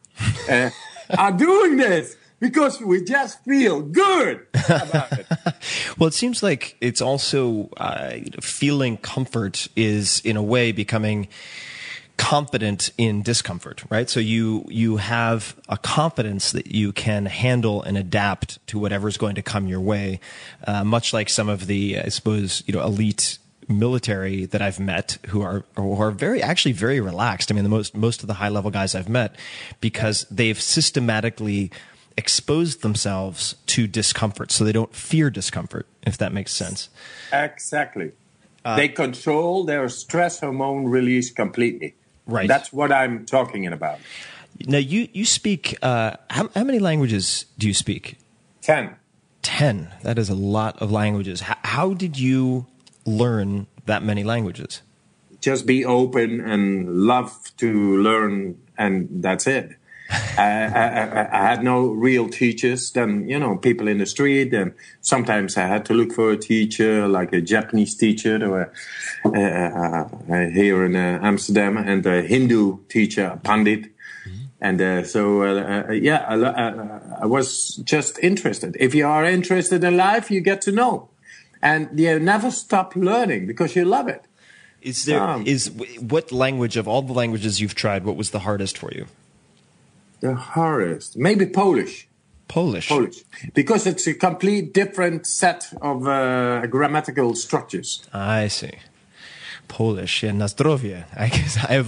are doing this, because we just feel good about it. Well, it seems like it's also feeling comfort is in a way becoming confident in discomfort, right? So you have a confidence that you can handle and adapt to whatever's going to come your way, much like some of the, I suppose, elite military that I've met who are actually very relaxed. I mean, most of the high level guys I've met, because they've systematically exposed themselves to discomfort, so they don't fear discomfort, if that makes sense. Exactly. They control their stress hormone release completely. Right. That's what I'm talking about. Now, you speak, how many languages do you speak? 10. 10. That is a lot of languages. How did you learn that many languages? Just be open and love to learn, and that's it. I had no real teachers. Then, people in the street. And sometimes I had to look for a teacher, like a Japanese teacher here in Amsterdam, and a Hindu teacher, a Pandit. And I was just interested. If you are interested in life, you get to know. And you never stop learning because you love it. What language, of all the languages you've tried, what was the hardest for you? The hardest? Maybe Polish. Polish. Because it's a complete different set of grammatical structures. I see. Polish, na zdrowie. I guess I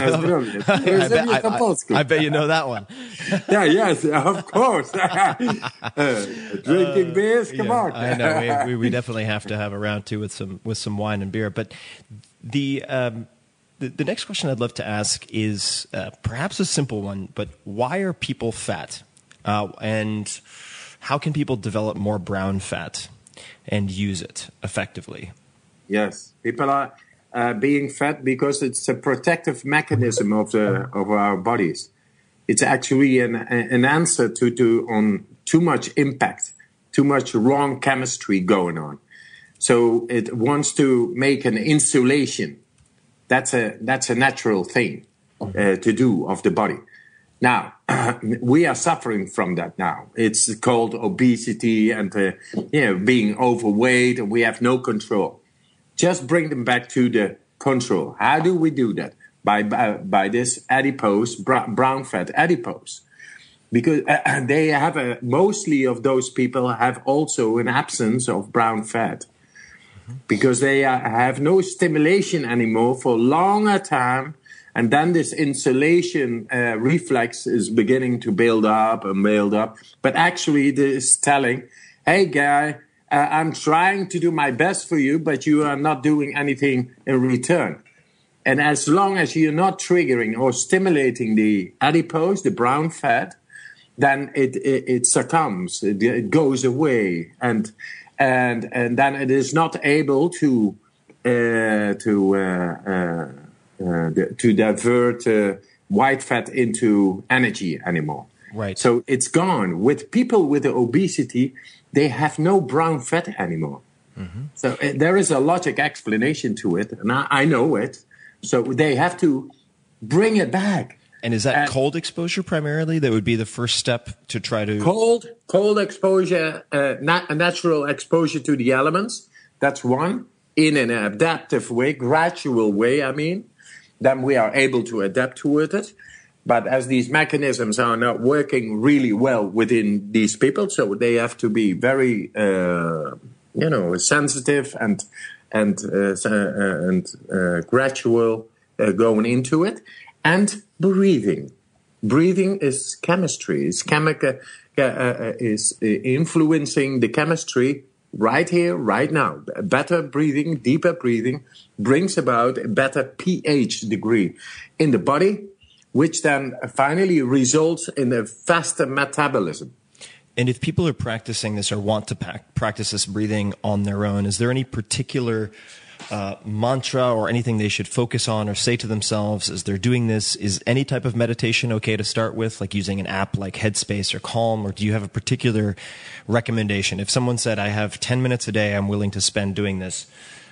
bet you know that one. Yes, of course. Drinking beers, come on. I know. We definitely have to have a round two with some wine and beer. But the next question I'd love to ask is perhaps a simple one, but why are people fat? And how can people develop more brown fat and use it effectively? Yes, people are being fat because it's a protective mechanism of our bodies. It's actually an answer on too much impact, too much wrong chemistry going on. So it wants to make an insulation. That's a natural thing to do of the body. Now, we are suffering from that now. It's called obesity and being overweight, and we have no control. Just bring them back to the control. How do we do that? By this adipose, brown fat adipose. Because they have mostly of those people have also an absence of brown fat. Because they have no stimulation anymore for longer time. And then this insulation reflex is beginning to build up. But actually it is telling, hey guy, I'm trying to do my best for you, but you are not doing anything in return. And as long as you're not triggering or stimulating the adipose, the brown fat, then it succumbs, it goes away, and then it is not able to divert white fat into energy anymore. Right. So it's gone. With people with obesity, they have no brown fat anymore. Mm-hmm. So there is a logic explanation to it, and I know it. So they have to bring it back. And is that cold exposure primarily? That would be the first step to try to... Cold exposure, natural exposure to the elements. That's one. In an adaptive way, gradual way, I mean. Then we are able to adapt to it. But as these mechanisms are not working really well within these people, so they have to be very, sensitive and gradual going into it. And breathing. Breathing is chemistry. It's is influencing the chemistry right here, right now. Better breathing, deeper breathing brings about a better pH degree in the body, which then finally results in a faster metabolism. And if people are practicing this or want to practice this breathing on their own, is there any particular mantra or anything they should focus on or say to themselves as they're doing this? Is any type of meditation okay to start with, like using an app like Headspace or Calm, or do you have a particular recommendation? If someone said, I have 10 minutes a day I'm willing to spend doing this,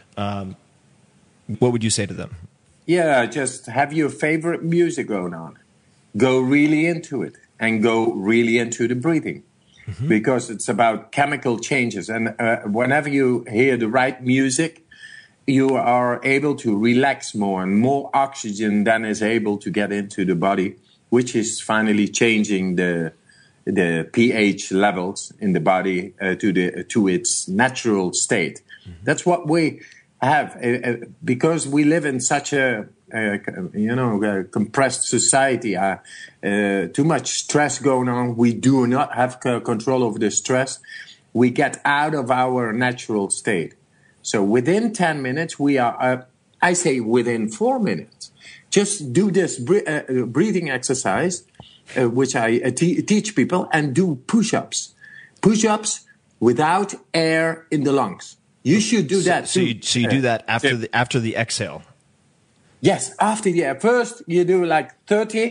what would you say to them? Yeah, just have your favorite music going on. Go really into it and go really into the breathing. Mm-hmm. Because it's about chemical changes. And whenever you hear the right music, you are able to relax more, and more oxygen then is able to get into the body, which is finally changing the pH levels in the body to its natural state. Mm-hmm. That's what we have, because we live in such a compressed society. Too much stress going on. We do not have control over the stress. We get out of our natural state. So within 10 minutes, we are, I say within 4 minutes, just do this breathing exercise, which I teach people, and do push-ups. Push-ups without air in the lungs. You should do that. So you do that after the exhale. Yes, after the air. First, you do like 30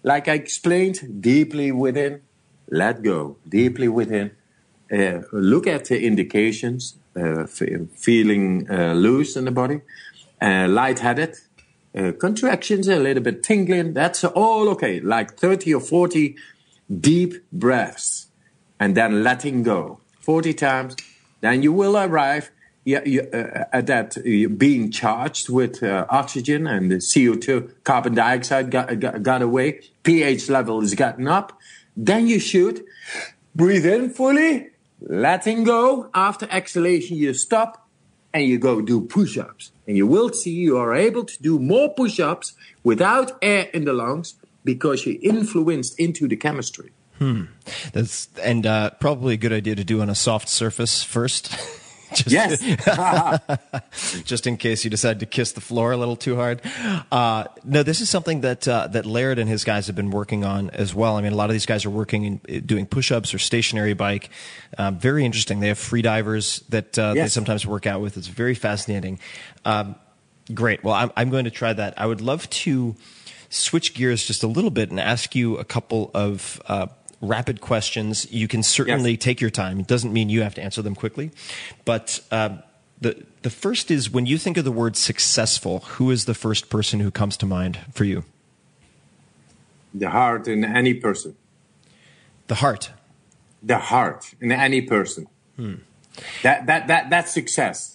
like I explained, deeply within, let go, deeply within. Look at the indications, feeling loose in the body, lightheaded, contractions, a little bit tingling. That's all okay. Like 30 or 40 deep breaths, and then letting go 40 times. Then you will arrive at that being charged with oxygen, and the CO2, carbon dioxide got away. pH level is gotten up. Then you should breathe in fully, letting go. After exhalation, you stop and you go do push-ups. And you will see you are able to do more push-ups without air in the lungs because you influenced into the chemistry. That's probably a good idea to do on a soft surface first. Yes. Just in case you decide to kiss the floor a little too hard. No, this is something that Laird and his guys have been working on as well. I mean, a lot of these guys are working in doing push-ups or stationary bike. Very interesting. They have free divers that they sometimes work out with. It's very fascinating. Great. Well, I'm going to try that. I would love to switch gears just a little bit and ask you a couple of rapid questions. You can certainly take your time. It doesn't mean you have to answer them quickly. But the first is, when you think of the word successful, who is the first person who comes to mind for you? The heart in any person. The heart? The heart in any person. That's success.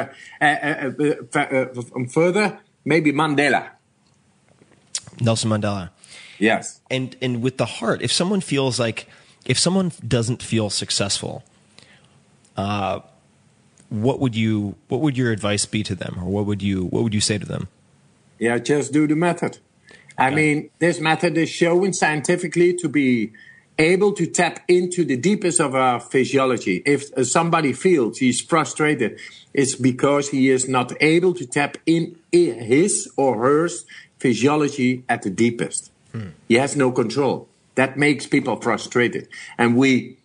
Further, maybe Mandela. Nelson Mandela. Yes. And with the heart, if someone doesn't feel successful, what would your advice be to them, or what would you say to them? Yeah, just do the method. I mean, this method is shown scientifically to be able to tap into the deepest of our physiology. If somebody feels he's frustrated, it's because he is not able to tap in his or her physiology at the deepest. He has no control. That makes people frustrated. And we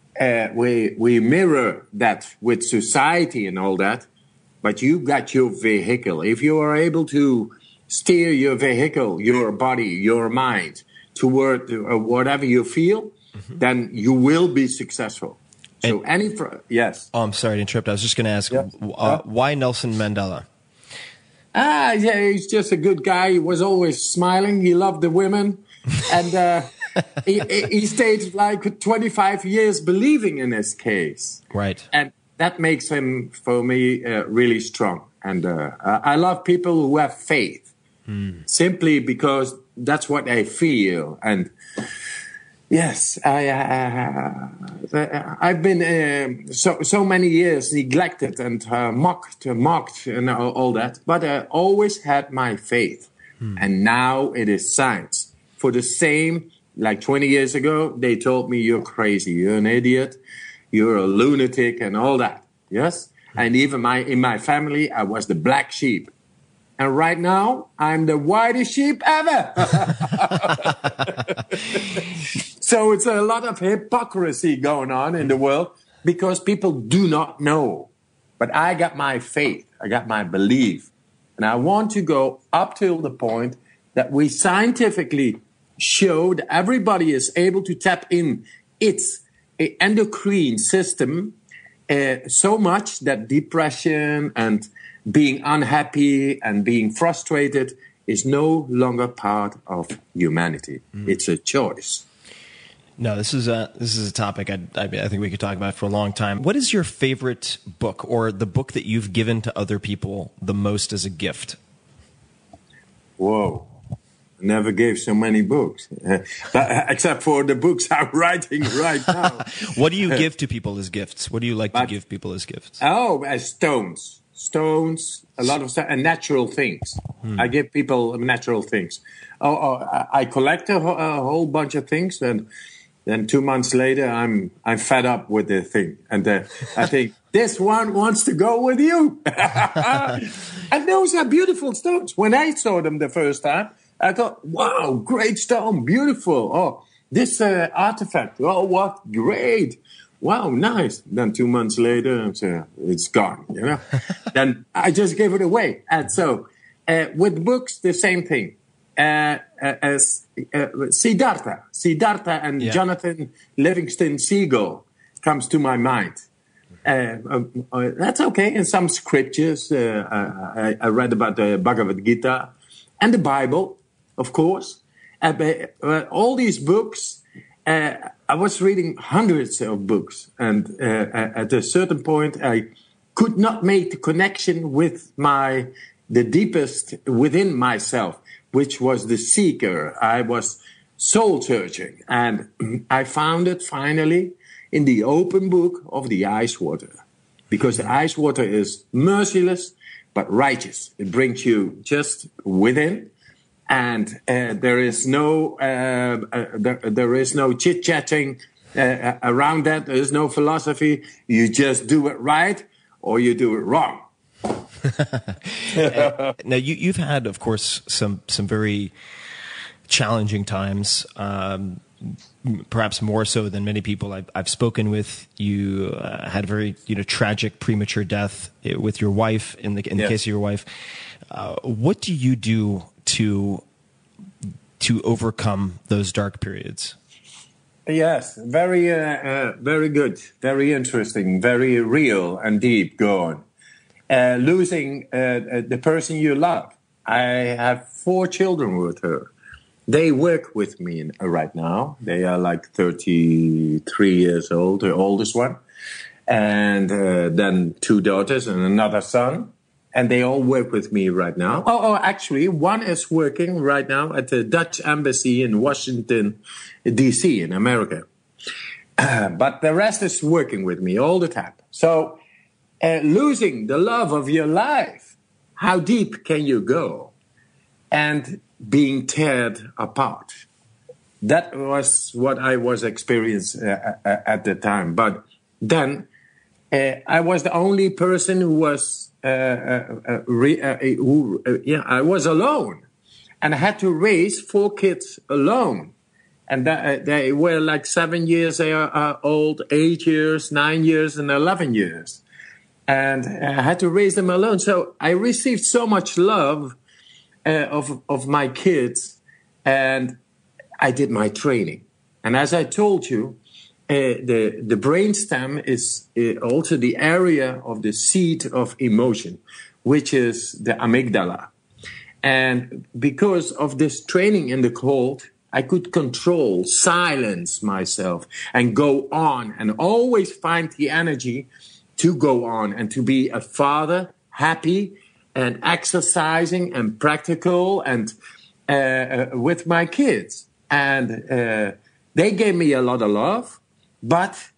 mirror that with society and all that. But you got your vehicle. If you are able to steer your vehicle, your body, your mind toward whatever you feel, then you will be successful. So yes. Oh, I'm sorry to interrupt. I was just going to ask, why Nelson Mandela? Yeah, he's just a good guy. He was always smiling. He loved the women. And he stayed like 25 years believing in his case. Right. And that makes him, for me, really strong. And I love people who have faith. Simply because that's what I feel. And yes, I've been so many years neglected and mocked and all that, but I always had my faith. And now it is science. For the same, like 20 years ago, they told me, you're crazy, you're an idiot, you're a lunatic and all that. Yes? And even in my family, I was the black sheep. And right now, I'm the whitest sheep ever. So it's a lot of hypocrisy going on in the world because people do not know. But I got my faith. I got my belief. And I want to go up till the point that we scientifically show that everybody is able to tap in its endocrine system so much that depression and being unhappy and being frustrated is no longer part of humanity. It's a choice. No, this is a topic I think we could talk about for a long time. What is your favorite book, or the book that you've given to other people the most as a gift? Whoa. I never gave so many books, except for the books I'm writing right now. What do you give to people as gifts? What do you like to give people as gifts? Oh, as stones, a lot of stuff, and natural things. I give people natural things. I collect a whole bunch of things, and then 2 months later, I'm fed up with the thing, and I think this one wants to go with you. And those are beautiful stones. When I saw them the first time, I thought, wow, great stone, beautiful. Oh, this artifact, oh, what great. Wow, nice. Then 2 months later, it's gone, you know. Then I just gave it away. And so with books, the same thing. Siddhartha and Jonathan Livingston Seagull comes to my mind. That's okay. In some scriptures, I read about the Bhagavad Gita and the Bible, of course. All these books, I was reading hundreds of books, and at a certain point, I could not make the connection with the deepest within myself, which was the seeker. I was soul searching, and I found it finally in the open book of the ice water, because the ice water is merciless but righteous. It brings you just within, and there is no chit chatting around that. There is no philosophy. You just do it right or you do it wrong. Now, you've had, of course, some very challenging times, perhaps more so than many people I've spoken with. You had a very tragic premature death with your wife. In the case of your wife, what do you do to overcome those dark periods? Yes, very good, very interesting, very real and deep going. Losing the person you love. I have 4 children with her. They work with me right now. They are like 33 years old, the oldest one. And then 2 daughters and another son. And they all work with me right now. Oh, actually, one is working right now at the Dutch Embassy in Washington, D.C. in America. But the rest is working with me all the time. So losing the love of your life, how deep can you go? And being teared apart. That was what I was experiencing at the time. But then I was the only person who was I was alone, and I had to raise 4 kids alone, and they were like 7 years old, 8 years, 9 years, and 11 years, and I had to raise them alone. So I received so much love of my kids, and I did my training. And as I told you, the brainstem is also the area of the seat of emotion, which is the amygdala. And because of this training in the cold, I could control, silence myself, and go on, and always find the energy to go on and to be a father, happy and exercising and practical and with my kids. And they gave me a lot of love. But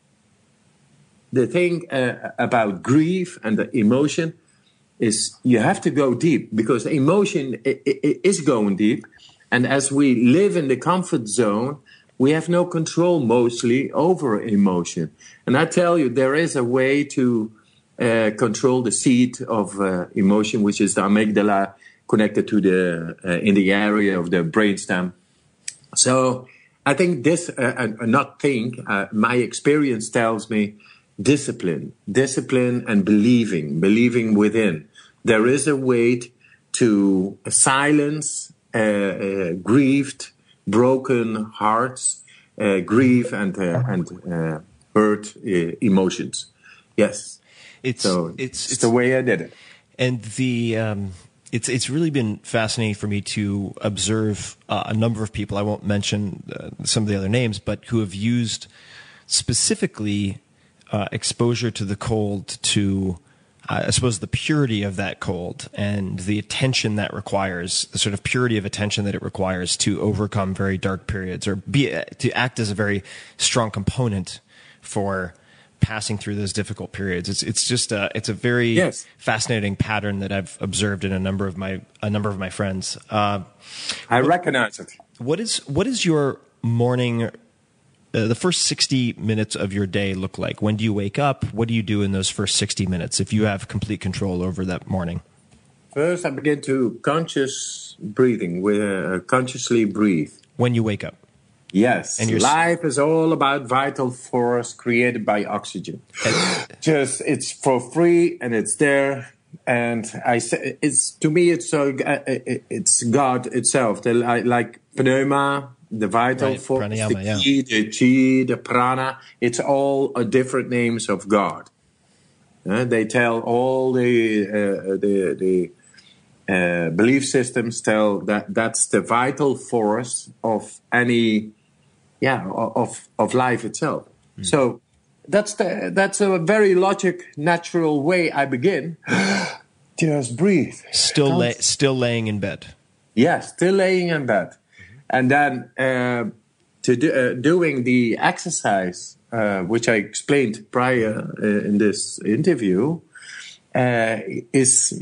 the thing about grief and the emotion is you have to go deep, because emotion is going deep. And as we live in the comfort zone, we have no control mostly over emotion. And I tell you, there is a way to control the seat of emotion, which is the amygdala connected to in the area of the brainstem. So I think my experience tells me discipline and believing within. There is a way to silence grieved, broken hearts, grief and hurt emotions. Yes. It's the way I did it. And it's really been fascinating for me to observe a number of people. I won't mention some of the other names, but who have used specifically exposure to the cold to, I suppose, the purity of that cold and the attention that requires, the sort of purity of attention that it requires to overcome very dark periods, or to act as a very strong component for passing through those difficult periods. It's a very fascinating pattern that I've observed in a number of my friends. I recognize it. What is your morning, the first 60 minutes of your day look like? When do you wake up? What do you do in those first 60 minutes if you have complete control over that morning? First, I begin to consciously breathe. When you wake up? Yes, and life is all about vital force created by oxygen. It's for free, and it's there and I say it's to me it's God itself. Like pneuma, the vital Right, force, pranayama, the ki, the chi, the prana. It's all different names of God. They tell all the belief systems tell that that's the vital force of any of life itself. So that's a very natural way I begin. Just breathe. Still laying in bed. Yeah, still laying in bed, and then doing the exercise, which I explained prior in this interview, is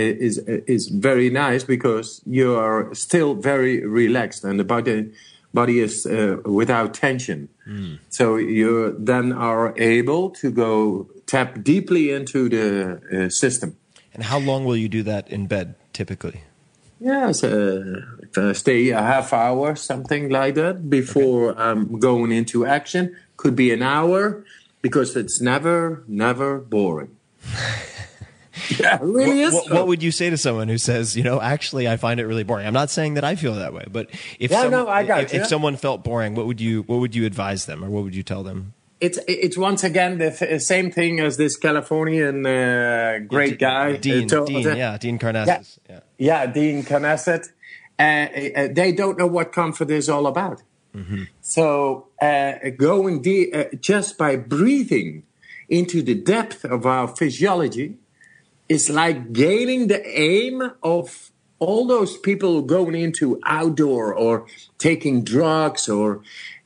very nice because you are still very relaxed and the body is without tension. So you then are able to go tap deeply into the system. And how long will you do that in bed typically? Yes, if I stay a half hour, something like that, before I'm going into action. Could be an hour, because it's never boring. Yeah, it really is. What would you say to someone who says, actually, I find it really boring? I'm not saying that I feel that way, but if someone felt boring, what would you advise them, or what would you tell them? It's once again the same thing as this Californian great guy, Dean Karnazes. Yeah, Dean Karnazes. They don't know what comfort is all about. Mm-hmm. So going just by breathing into the depth of our physiology is like gaining the aim of all those people going into outdoor or taking drugs or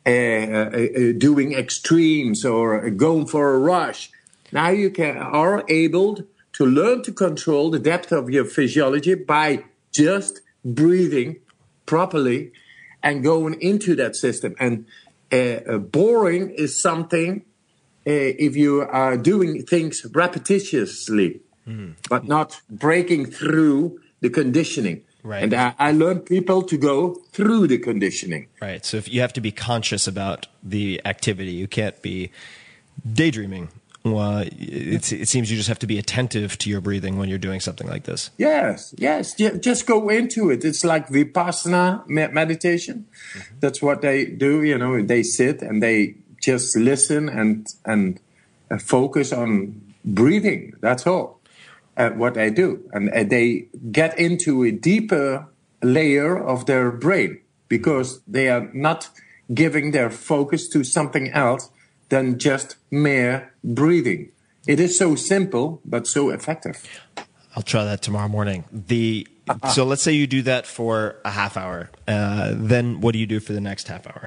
doing extremes or going for a rush. Now you are able to learn to control the depth of your physiology by just breathing properly and going into that system. And boring is something if you are doing things repetitiously, but not breaking through the conditioning. Right. And I learn people to go through the conditioning. Right. So if you have to be conscious about the activity. You can't be daydreaming. Well, it seems you just have to be attentive to your breathing when you're doing something like this. Yes. Just go into it. It's like Vipassana meditation. Mm-hmm. That's what they do. They sit and they just listen and focus on breathing. That's all. What they do. And they get into a deeper layer of their brain because they are not giving their focus to something else than just mere breathing. It is so simple, but so effective. I'll try that tomorrow morning. So let's say you do that for a half hour. Then what do you do for the next half hour?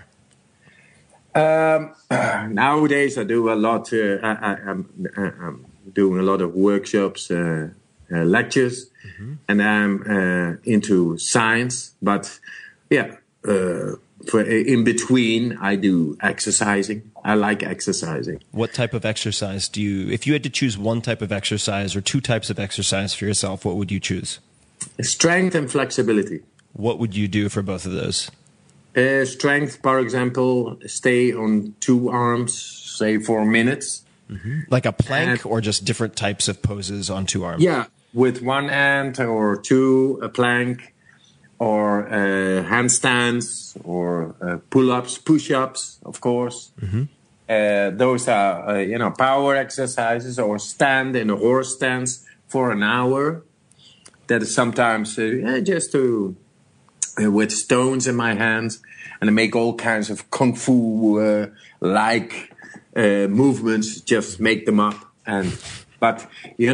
Nowadays, I do a lot. I'm doing a lot of workshops, lectures, and I'm into science. But for in between, I do exercising. I like exercising. What type of exercise if you had to choose one type of exercise or two types of exercise for yourself, what would you choose? Strength and flexibility. What would you do for both of those? Strength, for example, stay on two arms, say 4 minutes. Mm-hmm. Like a plank or just different types of poses on two arms? Yeah, with one hand or two, a plank, or handstands, or pull-ups, push-ups, of course. Mm-hmm. Those are, power exercises, or stand in a horse stance for an hour. That is sometimes just with stones in my hands, and I make all kinds of kung fu like movements. Just make them up, but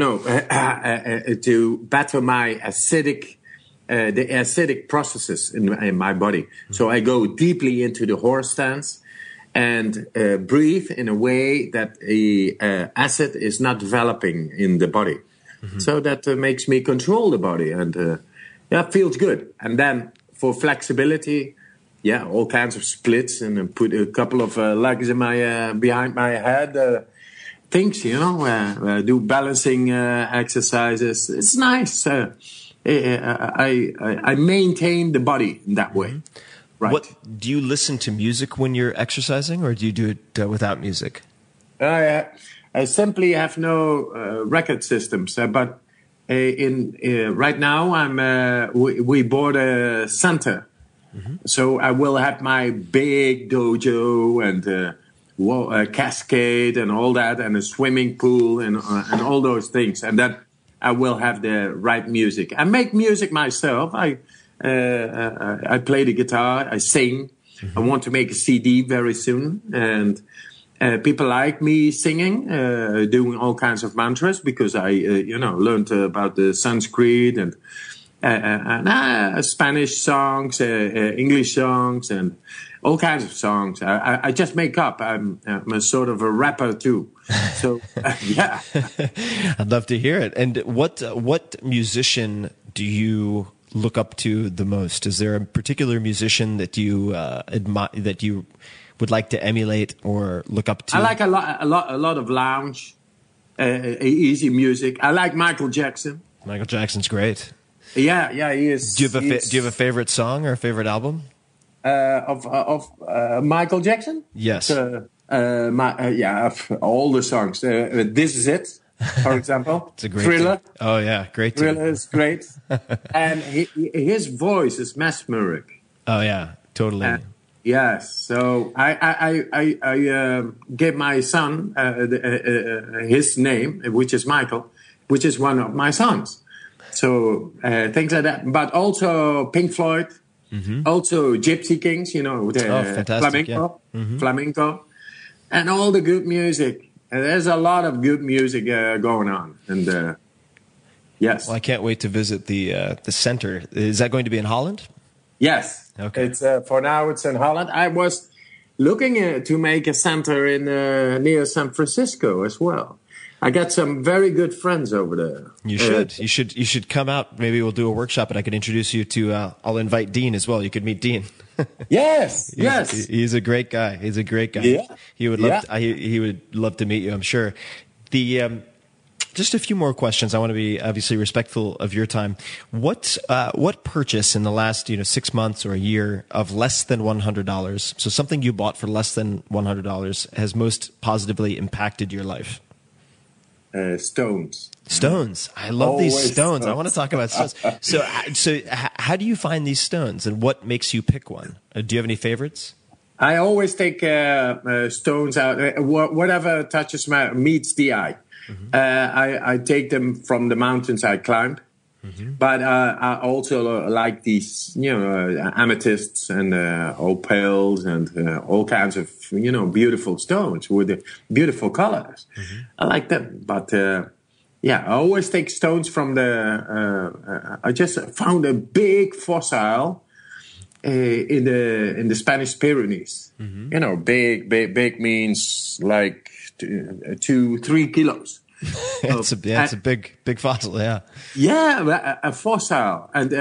to better my the acidic processes in my body. So I go deeply into the horse stance and breathe in a way that the acid is not developing in the body. Mm-hmm. So that makes me control the body, and it feels good. And then for flexibility, all kinds of splits, and put a couple of legs in my behind my head. Things, do balancing exercises. It's nice. I maintain the body in that way. Mm-hmm. Right. Do you listen to music when you're exercising, or do you do it without music? I simply have no record systems, but right now, we bought a center, so I will have my big dojo and a cascade and all that, and a swimming pool and all those things, and that I will have the right music. I make music myself. I play the guitar. I sing. I want to make a CD very soon, and people like me singing, doing all kinds of mantras because I, learned about the Sanskrit and Spanish songs, English songs, and all kinds of songs. I just make up. I'm a sort of a rapper too. So yeah, I'd love to hear it. And what musician do you look up to the most? Is there a particular musician that you admire, that you would like to emulate or look up to? I like a lot of lounge, easy music. I like Michael Jackson. Michael Jackson's great. Yeah, he is. Do you have a favorite song or a favorite album? Of Michael Jackson? Yes. All the songs. This Is It, for example. It's a great Thriller. Tune. Oh yeah, great. Thriller is great, and his voice is mesmeric. Oh yeah, totally. Yes. So I gave my son his name, which is Michael, which is one of my sons. So things like that, but also Pink Floyd. Also Gypsy Kings, the flamenco, flamenco, and all the good music. And there's a lot of good music going on, and yes. Well, I can't wait to visit the center. Is that going to be in Holland? Yes. Okay. It's for now. It's in Holland. I was looking to make a center in near San Francisco as well. I got some very good friends over there. You should come out. Maybe we'll do a workshop, and I could introduce you to. I'll invite Dean as well. You could meet Dean. Yes, He's a great guy. He's a great guy. Yeah. He would love. He would love to meet you, I'm sure. Just a few more questions. I want to be obviously respectful of your time. What purchase in the last 6 months or a year of less than $100, so something you bought for less than $100, has most positively impacted your life? Stones. Stones. I love these stones. I want to talk about stones. So how do you find these stones, and what makes you pick one? Do you have any favorites? I always take stones out. Whatever touches meets the eye. I take them from the mountains I climb. But I also like these, amethysts and opals and all kinds of, beautiful stones with beautiful colors. I like them. But, I always take stones from I just found a big fossil in the Spanish Pyrenees. Big means like 2-3 kilos. It's a big fossil, yeah. Yeah, a fossil, and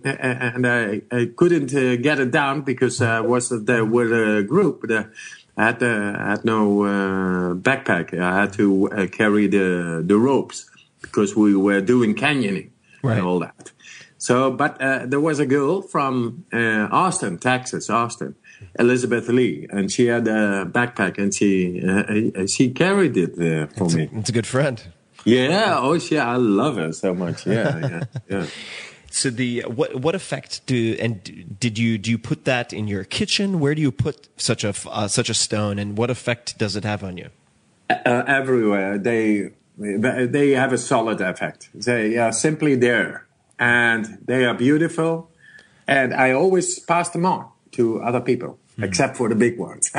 I couldn't get it down because I was there with a group. I had no backpack. I had to carry the ropes because we were doing canyoning and all that. So, but there was a girl from Austin, Texas, Elizabeth Lee, and she had a backpack, and she carried it for me. It's a good friend. Yeah, I love her so much. Yeah. So what effect do you put that in your kitchen? Where do you put such a stone, and what effect does it have on you? Everywhere. They have a solid effect. They are simply there, and they are beautiful, and I always pass them on to other people, except for the big ones.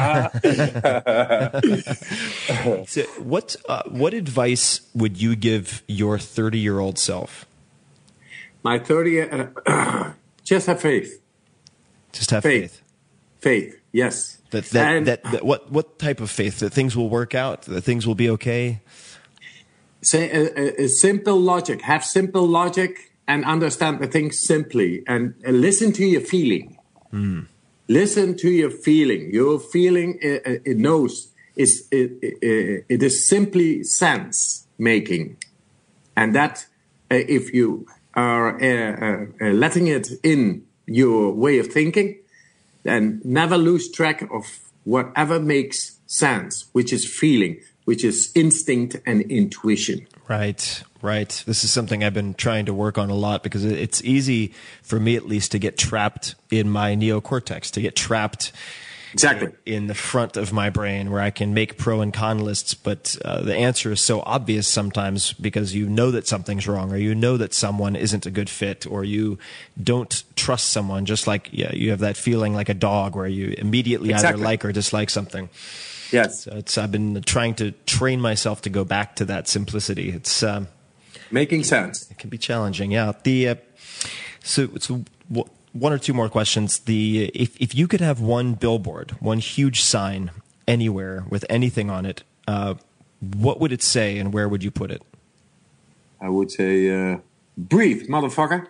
So what advice would you give your 30-year-old self? My 30, just have faith. Just have faith. Faith, yes. What type of faith? That things will work out? That things will be okay? Say a simple logic. Have simple logic and understand the things simply, and listen to your feeling. Listen to your feeling. Your feeling, it knows. It is simply sense making, and that if you are letting it in your way of thinking, then never lose track of whatever makes sense, which is feeling, which is instinct and intuition. Right. Right. This is something I've been trying to work on a lot because it's easy for me, at least, to get trapped in my neocortex, to get trapped Exactly. in the front of my brain where I can make pro and con lists. But the answer is so obvious sometimes because you know that something's wrong, or you know that someone isn't a good fit, or you don't trust someone, just like you have that feeling like a dog where you immediately either like or dislike something. Yes. So I've been trying to train myself to go back to that simplicity. It's making sense. It can be challenging, yeah. So one or two more questions. If you could have one billboard, one huge sign anywhere with anything on it, what would it say and where would you put it? I would say, breathe, motherfucker.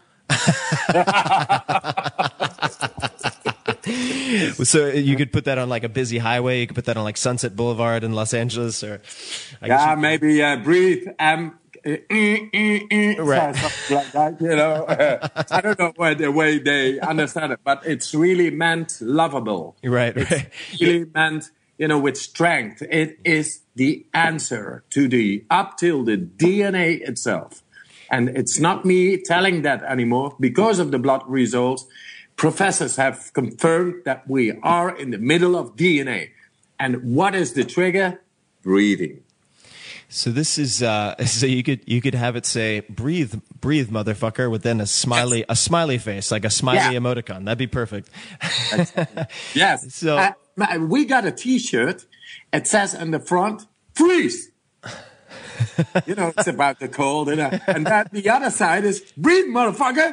So you could put that on like a busy highway. You could put that on like Sunset Boulevard in Los Angeles, or maybe breathe. Right. Something like that, you know. I don't know the way they understand it, but it's really meant lovable. Right. It's really meant, with strength. It is the answer to up till the DNA itself. And it's not me telling that anymore. Because of the blood results, professors have confirmed that we are in the middle of DNA. And what is the trigger? Breathing. So this is so you could have it say breathe motherfucker with then a smiley face, like a smiley emoticon. That'd be perfect. Yes. So we got a T-shirt. It says on the front, freeze. It's about the cold, and that the other side is breathe, motherfucker.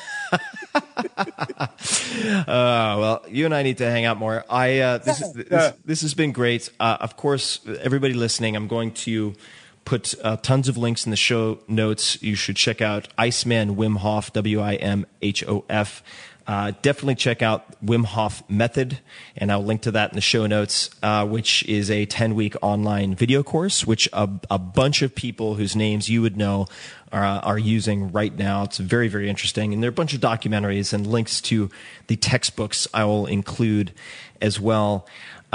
Well, you and I need to hang out more. This has been great. Of course, everybody listening, I'm going to put tons of links in the show notes. You should check out Iceman Wim Hof, WIMHOF. Definitely check out Wim Hof Method, and I'll link to that in the show notes, which is a 10-week online video course, which a bunch of people whose names you would know are using right now. It's very, very interesting. And there are a bunch of documentaries and links to the textbooks I will include as well.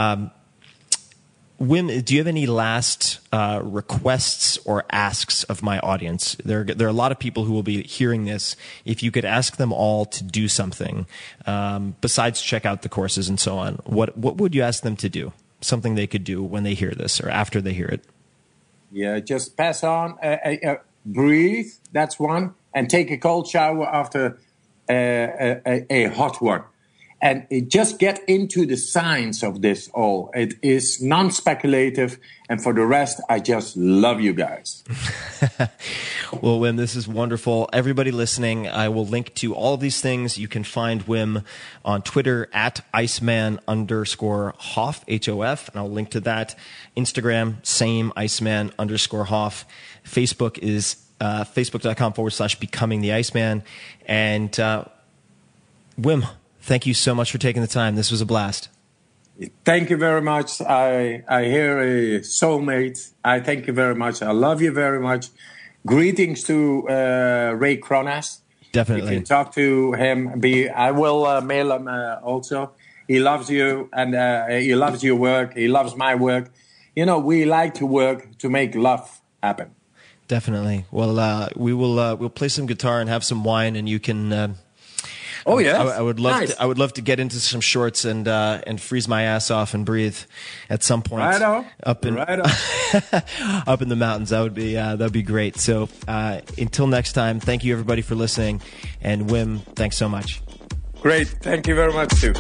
Wim, do you have any last requests or asks of my audience? There are a lot of people who will be hearing this. If you could ask them all to do something, besides check out the courses and so on, what would you ask them to do? Something they could do when they hear this or after they hear it? Yeah, just pass on, breathe, that's one, and take a cold shower after a hot one. And just get into the science of this all. It is non-speculative. And for the rest, I just love you guys. Well, Wim, this is wonderful. Everybody listening, I will link to all of these things. You can find Wim on Twitter at Iceman_Hof, H-O-F. And I'll link to that. Instagram, same, Iceman_Hof. Facebook is facebook.com/becoming the Iceman. And Wim, thank you so much for taking the time. This was a blast. Thank you very much. I hear a soulmate. I thank you very much. I love you very much. Greetings to Ray Cronus. Definitely. If you talk to him, I will mail him also. He loves you, and he loves your work. He loves my work. We like to work to make love happen. Definitely. Well, we'll play some guitar and have some wine, and you can. Oh yeah, I would love. Nice. I would love to get into some shorts and freeze my ass off and breathe at some point. Right on. Up in the mountains. That'd be great. So until next time, thank you everybody for listening, and Wim, thanks so much. Great, thank you very much too.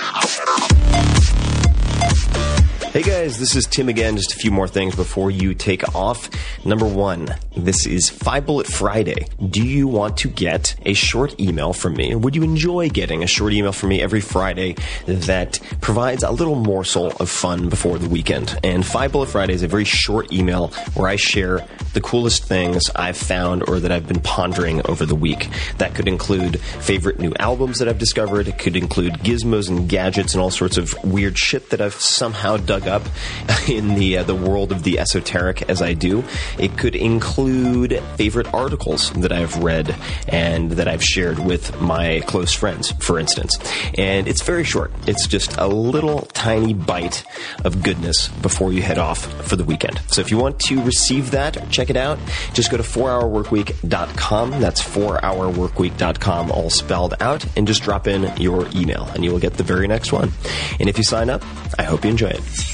Hey guys, this is Tim again. Just a few more things before you take off. Number one, this is 5 Bullet Friday. Do you want to get a short email from me? Would you enjoy getting a short email from me every Friday that provides a little morsel of fun before the weekend? And 5 Bullet Friday is a very short email where I share the coolest things I've found or that I've been pondering over the week. That could include favorite new albums that I've discovered. It could include gizmos and gadgets and all sorts of weird shit that I've somehow dug dug up in the world of the esoteric as I do. It could include favorite articles that I've read and that I've shared with my close friends, for instance. And it's very short. It's just a little tiny bite of goodness before you head off for the weekend. So if you want to receive that or check it out, just go to 4hourworkweek.com. That's 4hourworkweek.com, all spelled out, and just drop in your email and you will get the very next one. And if you sign up, I hope you enjoy it.